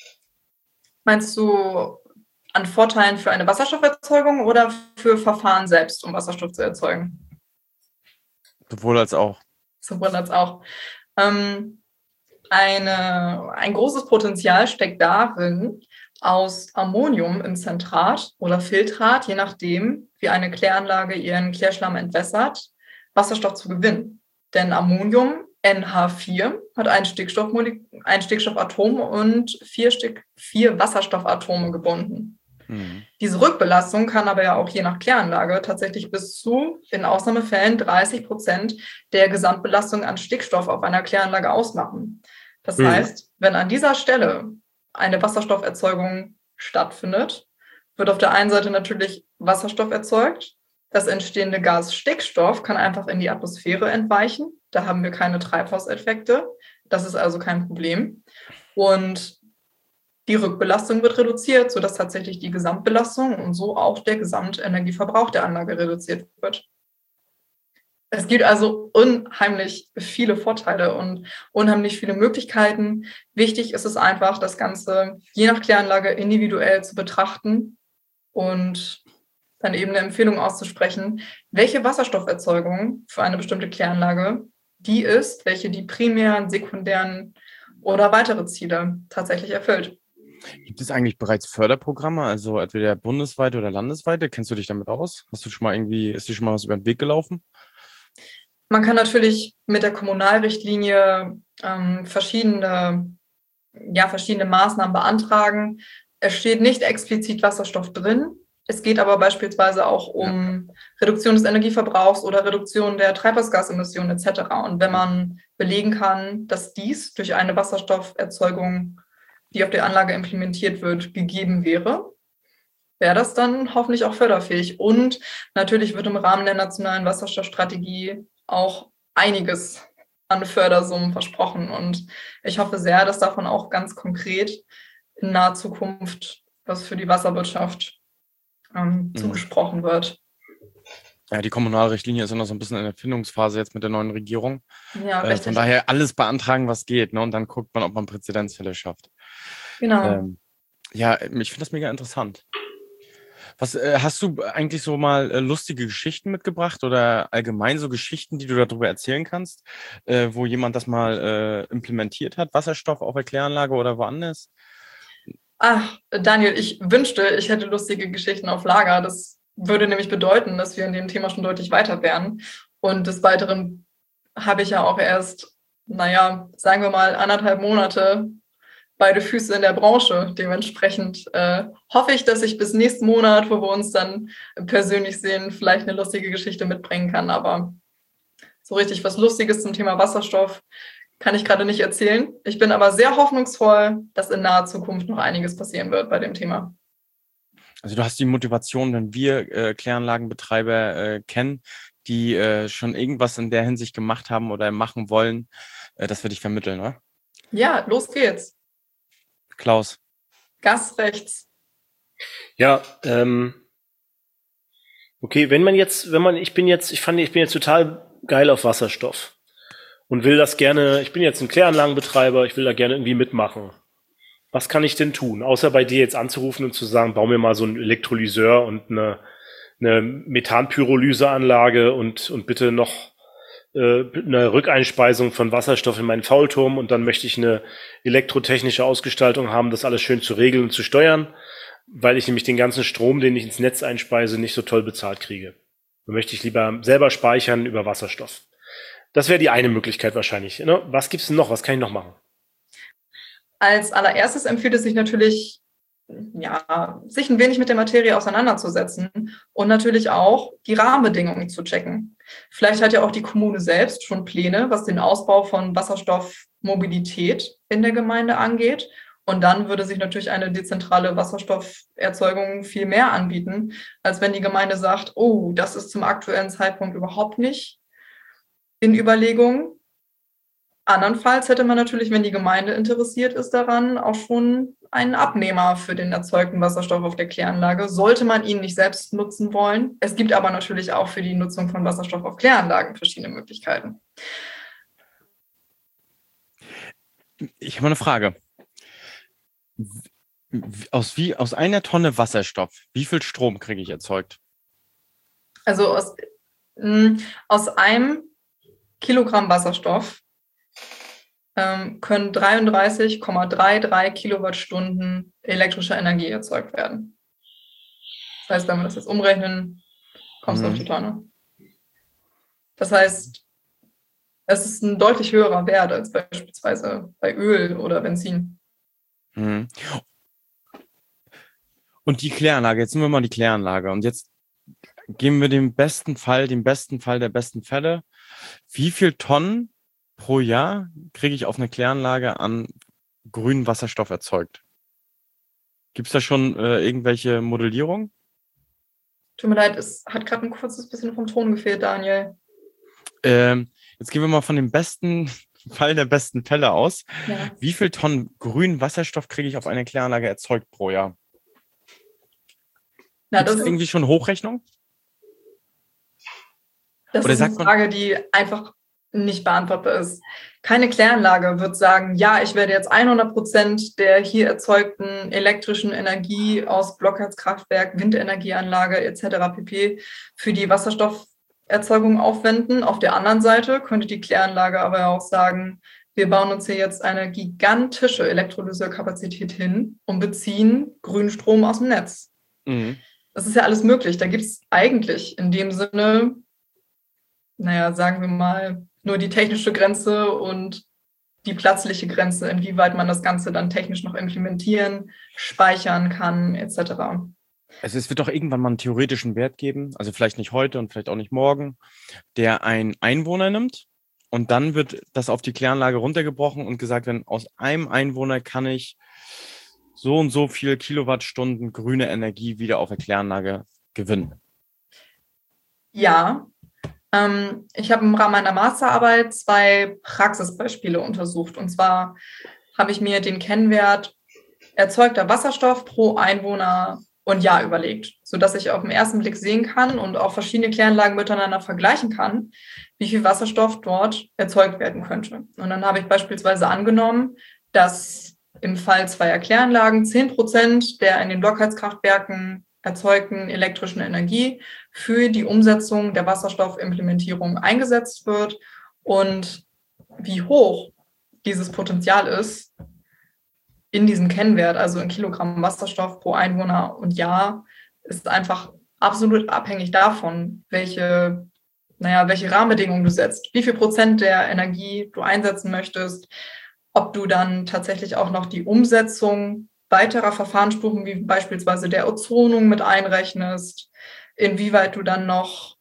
Meinst du an Vorteilen für eine Wasserstofferzeugung oder für Verfahren selbst, um Wasserstoff zu erzeugen? Sowohl als auch. Sowohl als auch. Ähm, eine, ein großes Potenzial steckt darin, aus Ammonium im Zentrat oder Filtrat, je nachdem, wie eine Kläranlage ihren Klärschlamm entwässert, Wasserstoff zu gewinnen. Denn Ammonium, N H vier, hat ein, Stickstoffmolek- ein Stickstoffatom und vier, Stick- vier Wasserstoffatome gebunden. Mhm. Diese Rückbelastung kann aber ja auch je nach Kläranlage tatsächlich bis zu, in Ausnahmefällen, dreißig Prozent der Gesamtbelastung an Stickstoff auf einer Kläranlage ausmachen. Das Mhm. heißt, wenn an dieser Stelle eine Wasserstofferzeugung stattfindet, wird auf der einen Seite natürlich Wasserstoff erzeugt. Das entstehende Gas Stickstoff kann einfach in die Atmosphäre entweichen. Da haben wir keine Treibhauseffekte. Das ist also kein Problem. Und die Rückbelastung wird reduziert, sodass tatsächlich die Gesamtbelastung und so auch der Gesamtenergieverbrauch der Anlage reduziert wird. Es gibt also unheimlich viele Vorteile und unheimlich viele Möglichkeiten. Wichtig ist es einfach, das Ganze je nach Kläranlage individuell zu betrachten und dann eben eine Empfehlung auszusprechen, welche Wasserstofferzeugung für eine bestimmte Kläranlage die ist, welche die primären, sekundären oder weitere Ziele tatsächlich erfüllt. Gibt es eigentlich bereits Förderprogramme, also entweder bundesweite oder landesweite? Kennst du dich damit aus? Hast du schon mal irgendwie, ist dir schon mal was über den Weg gelaufen? Man kann natürlich mit der Kommunalrichtlinie ähm, verschiedene, ja, verschiedene Maßnahmen beantragen. Es steht nicht explizit Wasserstoff drin. Es geht aber beispielsweise auch um ja. Reduktion des Energieverbrauchs oder Reduktion der Treibhausgasemissionen et cetera. Und wenn man belegen kann, dass dies durch eine Wasserstofferzeugung, die auf der Anlage implementiert wird, gegeben wäre, wäre das dann hoffentlich auch förderfähig. Und natürlich wird im Rahmen der nationalen Wasserstoffstrategie auch einiges an Fördersummen versprochen. Und ich hoffe sehr, dass davon auch ganz konkret in naher Zukunft was für die Wasserwirtschaft ähm, mhm. zugesprochen wird. Ja, die Kommunalrichtlinie ist ja noch so ein bisschen in der Findungsphase jetzt mit der neuen Regierung. Ja, äh, von daher alles beantragen, was geht, ne? Und dann guckt man, ob man Präzedenzfälle schafft. Genau. Ähm, ja, ich finde das mega interessant. Was äh, hast du eigentlich so mal äh, lustige Geschichten mitgebracht oder allgemein so Geschichten, die du darüber erzählen kannst, äh, wo jemand das mal äh, implementiert hat, Wasserstoff auf der Kläranlage oder woanders? Ach, Daniel, ich wünschte, ich hätte lustige Geschichten auf Lager. Das würde nämlich bedeuten, dass wir in dem Thema schon deutlich weiter wären. Und des Weiteren habe ich ja auch erst, naja, sagen wir mal, anderthalb Monate beide Füße in der Branche. Dementsprechend äh, hoffe ich, dass ich bis nächsten Monat, wo wir uns dann persönlich sehen, vielleicht eine lustige Geschichte mitbringen kann. Aber so richtig was Lustiges zum Thema Wasserstoff kann ich gerade nicht erzählen. Ich bin aber sehr hoffnungsvoll, dass in naher Zukunft noch einiges passieren wird bei dem Thema. Also du hast die Motivation, wenn wir äh, Kläranlagenbetreiber äh, kennen, die äh, schon irgendwas in der Hinsicht gemacht haben oder machen wollen, äh, dass wir dich vermitteln, ne? Ja, los geht's. Klaus. Gas rechts. Ja, ähm, okay, wenn man jetzt, wenn man, ich bin jetzt, ich fand, ich bin jetzt total geil auf Wasserstoff und will das gerne, ich bin jetzt ein Kläranlagenbetreiber, ich will da gerne irgendwie mitmachen. Was kann ich denn tun, außer bei dir jetzt anzurufen und zu sagen, bau mir mal so einen Elektrolyseur und eine, eine Methanpyrolyseanlage und, und bitte noch äh, eine Rückeinspeisung von Wasserstoff in meinen Faulturm und dann möchte ich eine elektrotechnische Ausgestaltung haben, das alles schön zu regeln und zu steuern, weil ich nämlich den ganzen Strom, den ich ins Netz einspeise, nicht so toll bezahlt kriege. Dann möchte ich lieber selber speichern über Wasserstoff. Das wäre die eine Möglichkeit wahrscheinlich. Ne? Was gibt's denn noch? Was kann ich noch machen? Als allererstes empfiehlt es sich natürlich, ja, sich ein wenig mit der Materie auseinanderzusetzen und natürlich auch die Rahmenbedingungen zu checken. Vielleicht hat ja auch die Kommune selbst schon Pläne, was den Ausbau von Wasserstoffmobilität in der Gemeinde angeht. Und dann würde sich natürlich eine dezentrale Wasserstofferzeugung viel mehr anbieten, als wenn die Gemeinde sagt, oh, das ist zum aktuellen Zeitpunkt überhaupt nicht in Überlegung. Andernfalls hätte man natürlich, wenn die Gemeinde interessiert ist daran, auch schon einen Abnehmer für den erzeugten Wasserstoff auf der Kläranlage. Sollte man ihn nicht selbst nutzen wollen. Es gibt aber natürlich auch für die Nutzung von Wasserstoff auf Kläranlagen verschiedene Möglichkeiten. Ich habe eine Frage. Aus, wie, aus einer Tonne Wasserstoff, wie viel Strom kriege ich erzeugt? Also aus, mh, aus einem Kilogramm Wasserstoff ähm, können dreiunddreißig Komma dreiunddreißig Kilowattstunden elektrischer Energie erzeugt werden. Das heißt, wenn wir das jetzt umrechnen, kommst du mhm. auf die Tonne. Das heißt, es ist ein deutlich höherer Wert als beispielsweise bei Öl oder Benzin. Mhm. Und die Kläranlage, jetzt nehmen wir mal die Kläranlage und jetzt geben wir den besten Fall, den besten Fall der besten Fälle. Wie viel Tonnen pro Jahr kriege ich auf eine Kläranlage an grünen Wasserstoff erzeugt? Gibt es da schon äh, irgendwelche Modellierung? Tut mir leid, es hat gerade ein kurzes bisschen vom Ton gefehlt, Daniel. Ähm, jetzt gehen wir mal von dem besten, Fall der besten Fälle aus. Ja. Wie viel Tonnen grünen Wasserstoff kriege ich auf eine Kläranlage erzeugt pro Jahr? Na, Gibt das es ist, irgendwie schon Hochrechnung? das Oder ist eine sagt man- Frage, die einfach nicht beantwortbar ist. Keine Kläranlage wird sagen, ja, ich werde jetzt hundert Prozent der hier erzeugten elektrischen Energie aus Blockheizkraftwerk, Windenergieanlage et cetera pp. Für die Wasserstofferzeugung aufwenden. Auf der anderen Seite könnte die Kläranlage aber auch sagen, wir bauen uns hier jetzt eine gigantische Elektrolysekapazität hin und beziehen grünen Strom aus dem Netz. Mhm. Das ist ja alles möglich. Da gibt es eigentlich in dem Sinne, naja, sagen wir mal, nur die technische Grenze und die platzliche Grenze, inwieweit man das Ganze dann technisch noch implementieren, speichern kann, et cetera. Also es wird doch irgendwann mal einen theoretischen Wert geben, also vielleicht nicht heute und vielleicht auch nicht morgen, der einen Einwohner nimmt und dann wird das auf die Kläranlage runtergebrochen und gesagt, wenn aus einem Einwohner kann ich so und so viel Kilowattstunden grüne Energie wieder auf der Kläranlage gewinnen. Ja, ähm, ich habe im Rahmen meiner Masterarbeit zwei Praxisbeispiele untersucht. Und zwar habe ich mir den Kennwert erzeugter Wasserstoff pro Einwohner und Jahr überlegt, sodass ich auf den ersten Blick sehen kann und auch verschiedene Kläranlagen miteinander vergleichen kann, wie viel Wasserstoff dort erzeugt werden könnte. Und dann habe ich beispielsweise angenommen, dass im Fall zweier Kläranlagen zehn Prozent der in den Blockheizkraftwerken erzeugten elektrischen Energie für die Umsetzung der Wasserstoffimplementierung eingesetzt wird. Und wie hoch dieses Potenzial ist in diesem Kennwert, also in Kilogramm Wasserstoff pro Einwohner und Jahr, ist einfach absolut abhängig davon, welche, naja, welche Rahmenbedingungen du setzt, wie viel Prozent der Energie du einsetzen möchtest, ob du dann tatsächlich auch noch die Umsetzung weiterer Verfahrensstufen wie beispielsweise der Ozonung mit einrechnest, inwieweit du dann noch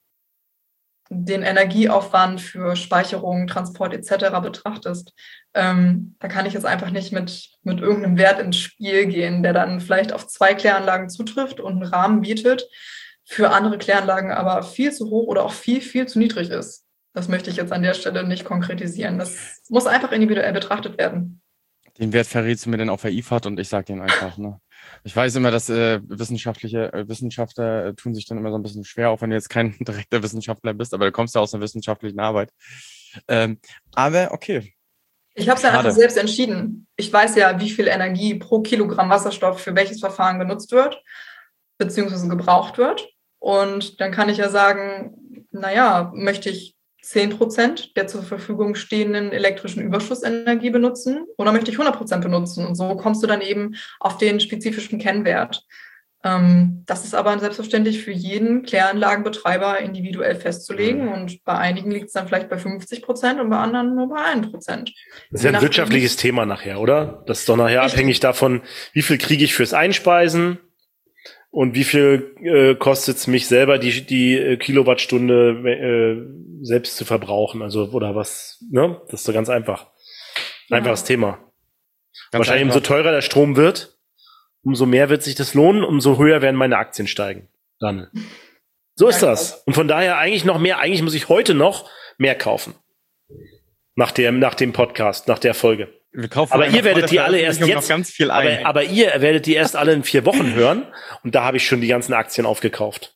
den Energieaufwand für Speicherung, Transport et cetera betrachtest. Ähm, da kann ich jetzt einfach nicht mit, mit irgendeinem Wert ins Spiel gehen, der dann vielleicht auf zwei Kläranlagen zutrifft und einen Rahmen bietet, für andere Kläranlagen aber viel zu hoch oder auch viel, viel zu niedrig ist. Das möchte ich jetzt an der Stelle nicht konkretisieren. Das muss einfach individuell betrachtet werden. Den Wert verrätst du mir dann auf der I F A T und ich sage den einfach. Ne? Ich weiß immer, dass äh, wissenschaftliche äh, Wissenschaftler äh, tun sich dann immer so ein bisschen schwer, auch wenn du jetzt kein direkter Wissenschaftler bist, aber du kommst ja aus einer wissenschaftlichen Arbeit. Ähm, aber okay. Ich habe es dann einfach selbst entschieden. Ich weiß ja, wie viel Energie pro Kilogramm Wasserstoff für welches Verfahren genutzt wird, beziehungsweise gebraucht wird. Und dann kann ich ja sagen, naja, möchte ich zehn Prozent der zur Verfügung stehenden elektrischen Überschussenergie benutzen oder möchte ich hundert Prozent benutzen? Und so kommst du dann eben auf den spezifischen Kennwert. Ähm, das ist aber selbstverständlich für jeden Kläranlagenbetreiber individuell festzulegen. Und bei einigen liegt es dann vielleicht bei fünfzig Prozent und bei anderen nur bei einem Prozent. Das ist ja ein wirtschaftliches Thema nachher, oder? Das ist doch nachher Richtig. abhängig davon, wie viel kriege ich fürs Einspeisen und wie viel äh, kostet es mich selber, die, die äh, Kilowattstunde äh, selbst zu verbrauchen. Also, oder was, ne? Das ist doch ganz einfach. Einfaches ja. Thema. Ganz Wahrscheinlich einfach. Umso teurer der Strom wird, umso mehr wird sich das lohnen, umso höher werden meine Aktien steigen. Dann. So ist das. Und von daher eigentlich noch mehr, eigentlich muss ich heute noch mehr kaufen. Nach dem, nach dem Podcast, nach der Folge. Wir kaufen aber ihr werdet die alle erst jetzt, noch ganz viel ein. aber, aber ihr werdet die erst alle in vier Wochen hören und da habe ich schon die ganzen Aktien aufgekauft.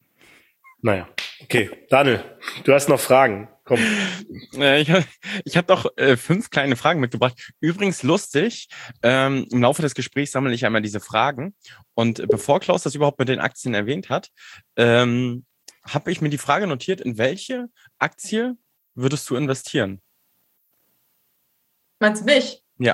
Naja, okay. Daniel, du hast noch Fragen. Komm. Äh, ich habe ich hab doch äh, fünf kleine Fragen mitgebracht. Übrigens lustig, ähm, im Laufe des Gesprächs sammle ich einmal diese Fragen und bevor Klaus das überhaupt mit den Aktien erwähnt hat, ähm, habe ich mir die Frage notiert, in welche Aktie würdest du investieren? Meinst du mich? Ja.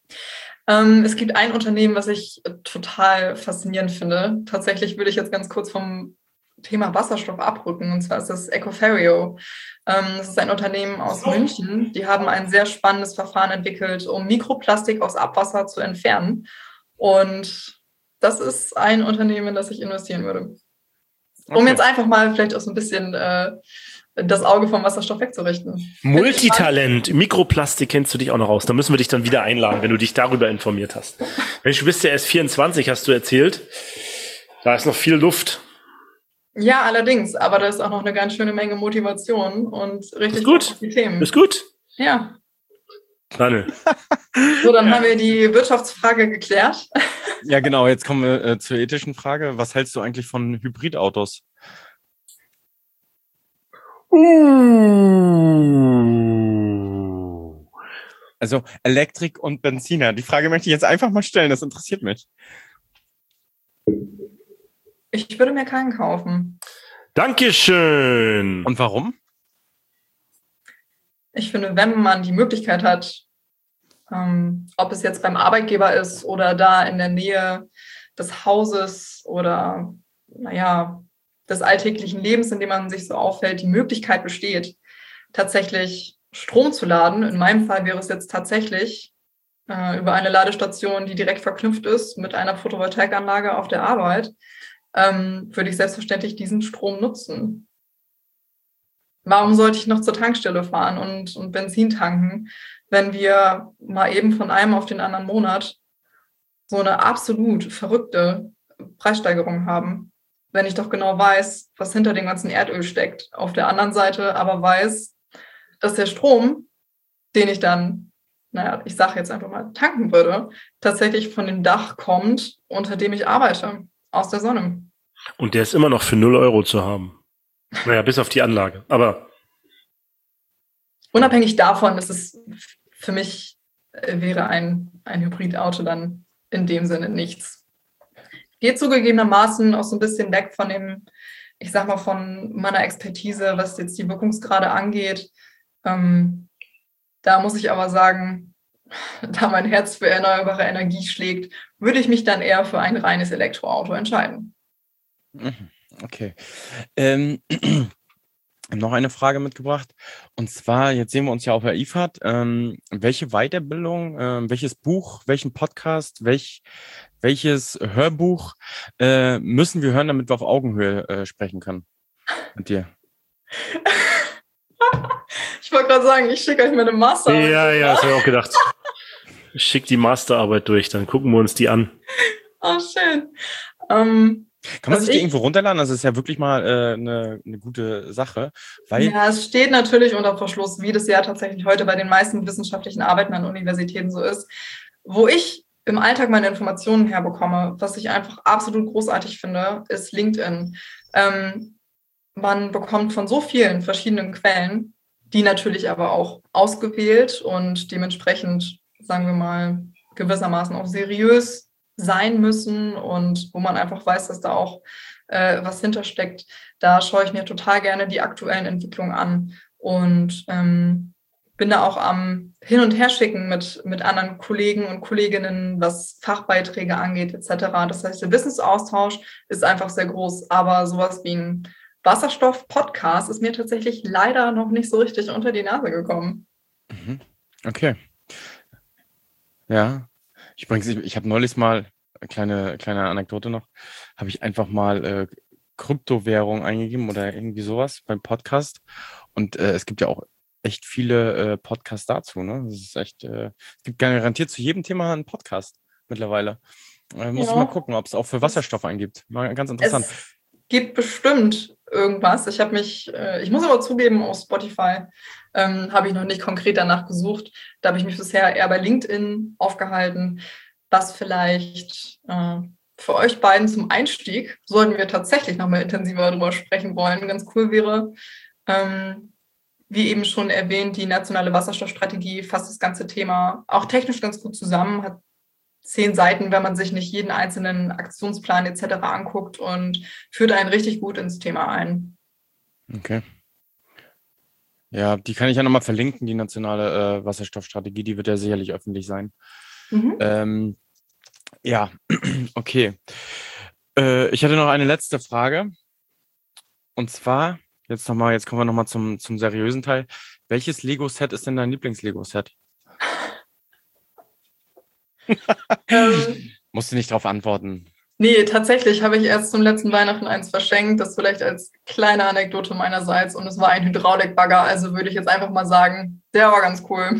Ähm, es gibt ein Unternehmen, was ich total faszinierend finde. Tatsächlich würde ich jetzt ganz kurz vom Thema Wasserstoff abrücken, und zwar ist das Ecoferrio. Ähm, das ist ein Unternehmen aus München. Die haben ein sehr spannendes Verfahren entwickelt, um Mikroplastik aus Abwasser zu entfernen. Und das ist ein Unternehmen, in das ich investieren würde. Um okay. jetzt einfach mal vielleicht auch so ein bisschen äh, das Auge vom Wasserstoff wegzurichten. Multitalent, Mikroplastik kennst du dich auch noch aus. Da müssen wir dich dann wieder einladen, wenn du dich darüber informiert hast. Mensch, du bist ja erst vierundzwanzig, hast du erzählt. Da ist noch viel Luft. Ja, allerdings. Aber da ist auch noch eine ganz schöne Menge Motivation und richtig gut. die Themen. Ist gut. Ja. Daniel. So, dann haben wir die Wirtschaftsfrage geklärt. Ja, genau. Jetzt kommen wir äh, zur ethischen Frage. Was hältst du eigentlich von Hybridautos? Uh. Also Elektrik und Benziner. Die Frage möchte ich jetzt einfach mal stellen. Das interessiert mich. Ich würde mir keinen kaufen. Dankeschön. Und warum? Ich finde, wenn man die Möglichkeit hat, ähm, ob es jetzt beim Arbeitgeber ist oder da in der Nähe des Hauses oder, naja, des alltäglichen Lebens, in dem man sich so auffällt, die Möglichkeit besteht, tatsächlich Strom zu laden. In meinem Fall wäre es jetzt tatsächlich äh, über eine Ladestation, die direkt verknüpft ist mit einer Photovoltaikanlage auf der Arbeit, ähm, würde ich selbstverständlich diesen Strom nutzen. Warum sollte ich noch zur Tankstelle fahren und, und Benzin tanken, wenn wir mal eben von einem auf den anderen Monat so eine absolut verrückte Preissteigerung haben, wenn ich doch genau weiß, was hinter dem ganzen Erdöl steckt. Auf der anderen Seite aber weiß, dass der Strom, den ich dann, naja, ich sage jetzt einfach mal, tanken würde, tatsächlich von dem Dach kommt, unter dem ich arbeite, aus der Sonne. Und der ist immer noch für null Euro zu haben. Naja, bis auf die Anlage. Aber unabhängig davon, dass es für mich äh, wäre ein, ein Hybridauto dann in dem Sinne nichts. Geht zugegebenermaßen auch so ein bisschen weg von dem, ich sag mal, von meiner Expertise, was jetzt die Wirkungsgrade angeht. Ähm, da muss ich aber sagen, da mein Herz für erneuerbare Energie schlägt, würde ich mich dann eher für ein reines Elektroauto entscheiden. Okay. Ähm, noch eine Frage mitgebracht. Und zwar, jetzt sehen wir uns ja auf der I F A D. Ähm, welche Weiterbildung, ähm, welches Buch, welchen Podcast, welch, welches Hörbuch äh, müssen wir hören, damit wir auf Augenhöhe äh, sprechen können mit dir? Ich wollte gerade sagen, ich schicke euch meine Masterarbeit. ja, ja, das habe ich auch gedacht. Schick die Masterarbeit durch, dann gucken wir uns die an. Oh, schön. Ähm, Kann man Was sich die ich- irgendwo runterladen? Das ist ja wirklich mal äh, eine, eine gute Sache. Weil, Ja, es steht natürlich unter Verschluss, wie das ja tatsächlich heute bei den meisten wissenschaftlichen Arbeiten an Universitäten so ist. Wo ich im Alltag meine Informationen herbekomme, was ich einfach absolut großartig finde, ist LinkedIn. Ähm, man bekommt von so vielen verschiedenen Quellen, die natürlich aber auch ausgewählt und dementsprechend, sagen wir mal, gewissermaßen auch seriös sein müssen und wo man einfach weiß, dass da auch äh, was hintersteckt. Da schaue ich mir total gerne die aktuellen Entwicklungen an und ähm, bin da auch am Hin- und Herschicken mit, mit anderen Kollegen und Kolleginnen, was Fachbeiträge angeht et cetera. Das heißt, der Wissensaustausch ist einfach sehr groß, aber sowas wie ein Wasserstoff-Podcast ist mir tatsächlich leider noch nicht so richtig unter die Nase gekommen. Mhm. Okay. Ja. Ich übrigens, ich, ich habe neulich mal, eine kleine, kleine Anekdote noch, habe ich einfach mal äh, Kryptowährung eingegeben oder irgendwie sowas beim Podcast. Und äh, es gibt ja auch echt viele äh, Podcasts dazu. Ne? Das ist echt, äh, es gibt garantiert zu jedem Thema einen Podcast mittlerweile. Äh, muss Ja. ich mal gucken, ob es auch für Wasserstoff einen gibt. Mal ganz interessant. Es gibt bestimmt irgendwas. Ich habe mich, äh, ich muss aber zugeben, auf Spotify ähm, habe ich noch nicht konkret danach gesucht. Da habe ich mich bisher eher bei LinkedIn aufgehalten, was vielleicht äh, für euch beiden zum Einstieg, sollten wir tatsächlich nochmal intensiver darüber sprechen wollen, ganz cool wäre. Ähm, wie eben schon erwähnt, die nationale Wasserstoffstrategie fasst das ganze Thema auch technisch ganz gut zusammen, hat zehn Seiten, wenn man sich nicht jeden einzelnen Aktionsplan et cetera anguckt und führt einen richtig gut ins Thema ein. Okay. Ja, die kann ich ja nochmal verlinken, die nationale äh, Wasserstoffstrategie, die wird ja sicherlich öffentlich sein. Mhm. Ähm, ja, okay. Äh, ich hatte noch eine letzte Frage. Und zwar, jetzt nochmal, jetzt kommen wir nochmal zum, zum seriösen Teil. Welches Lego-Set ist denn dein Lieblings-Lego-Set? ähm, Musst du nicht drauf antworten. nee, tatsächlich habe ich erst zum letzten Weihnachten eins verschenkt. Das vielleicht als kleine Anekdote meinerseits. Und es war ein Hydraulikbagger. Also würde ich jetzt einfach mal sagen, der war ganz cool.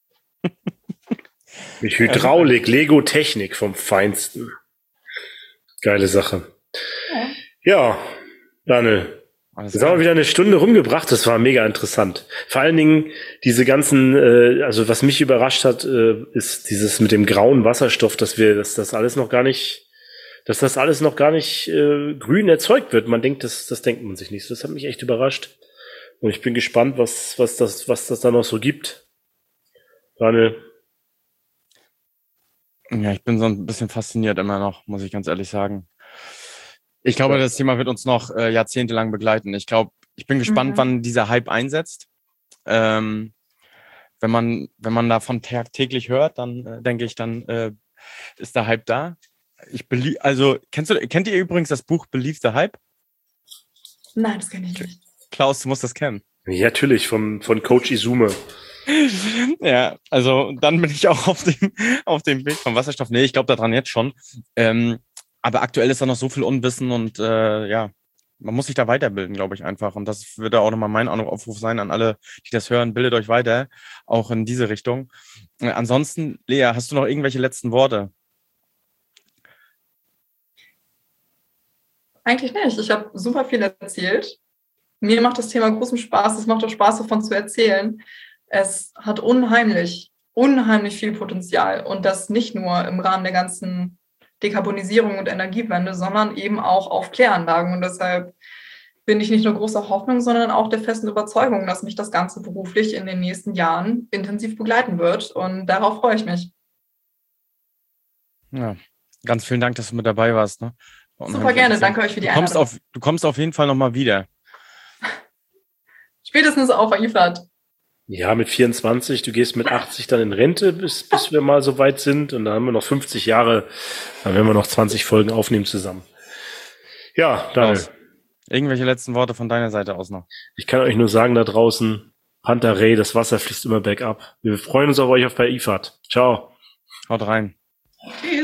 Mit Hydraulik, Lego Technik vom Feinsten. Geile Sache. Ja. Ja, Daniel, Alles Jetzt haben wir wieder eine Stunde rumgebracht, das war mega interessant. Vor allen Dingen diese ganzen, äh, also was mich überrascht hat, äh, ist dieses mit dem grauen Wasserstoff, dass wir, dass das alles noch gar nicht, dass das alles noch gar nicht äh, grün erzeugt wird. Man denkt, das, das denkt man sich nicht. Das hat mich echt überrascht. Und ich bin gespannt, was, was das, was das da noch so gibt. Daniel. Ja, ich bin so ein bisschen fasziniert immer noch, muss ich ganz ehrlich sagen. Ich glaube, das Thema wird uns noch äh, jahrzehntelang begleiten. Ich glaube, ich bin gespannt, mhm. wann dieser Hype einsetzt. Ähm, wenn man, wenn man davon täglich hört, dann äh, denke ich, dann äh, ist der Hype da. Ich belie- also, kennst du, kennt ihr übrigens das Buch Believe the Hype? Nein, das kenne ich nicht. Klaus, du musst das kennen. Ja, natürlich, vom, von Coach Izume. Ja, also dann bin ich auch auf dem, auf dem Weg vom Wasserstoff. Nee, ich glaube daran jetzt schon. Ähm, aber aktuell ist da noch so viel Unwissen und äh, ja, man muss sich da weiterbilden, glaube ich einfach. Und das würde auch nochmal mein Aufruf sein an alle, die das hören. Bildet euch weiter, auch in diese Richtung. Äh, ansonsten, Lea, hast du noch irgendwelche letzten Worte? Eigentlich nicht. Ich habe super viel erzählt. Mir macht das Thema großen Spaß. Es macht auch Spaß, davon zu erzählen. Es hat unheimlich, unheimlich viel Potenzial. Und das nicht nur im Rahmen der ganzen Dekarbonisierung und Energiewende, sondern eben auch auf Kläranlagen. Und deshalb bin ich nicht nur großer Hoffnung, sondern auch der festen Überzeugung, dass mich das Ganze beruflich in den nächsten Jahren intensiv begleiten wird. Und darauf freue ich mich. Ja, ganz vielen Dank, dass du mit dabei warst. Ne? Super gerne. Danke euch für die du kommst Einladung. Auf, du kommst auf jeden Fall nochmal wieder. Spätestens auf I F A D. Ja, mit vierundzwanzig, du gehst mit achtzig dann in Rente, bis, bis wir mal so weit sind. Und dann haben wir noch fünfzig Jahre, dann werden wir noch zwanzig Folgen aufnehmen zusammen. Ja, Daniel. Irgendwelche letzten Worte von deiner Seite aus noch? Ich kann euch nur sagen da draußen, Pantarei, das Wasser fließt immer bergab. Wir freuen uns auf euch auf bei I F A D. Ciao. Haut rein. Tschüss.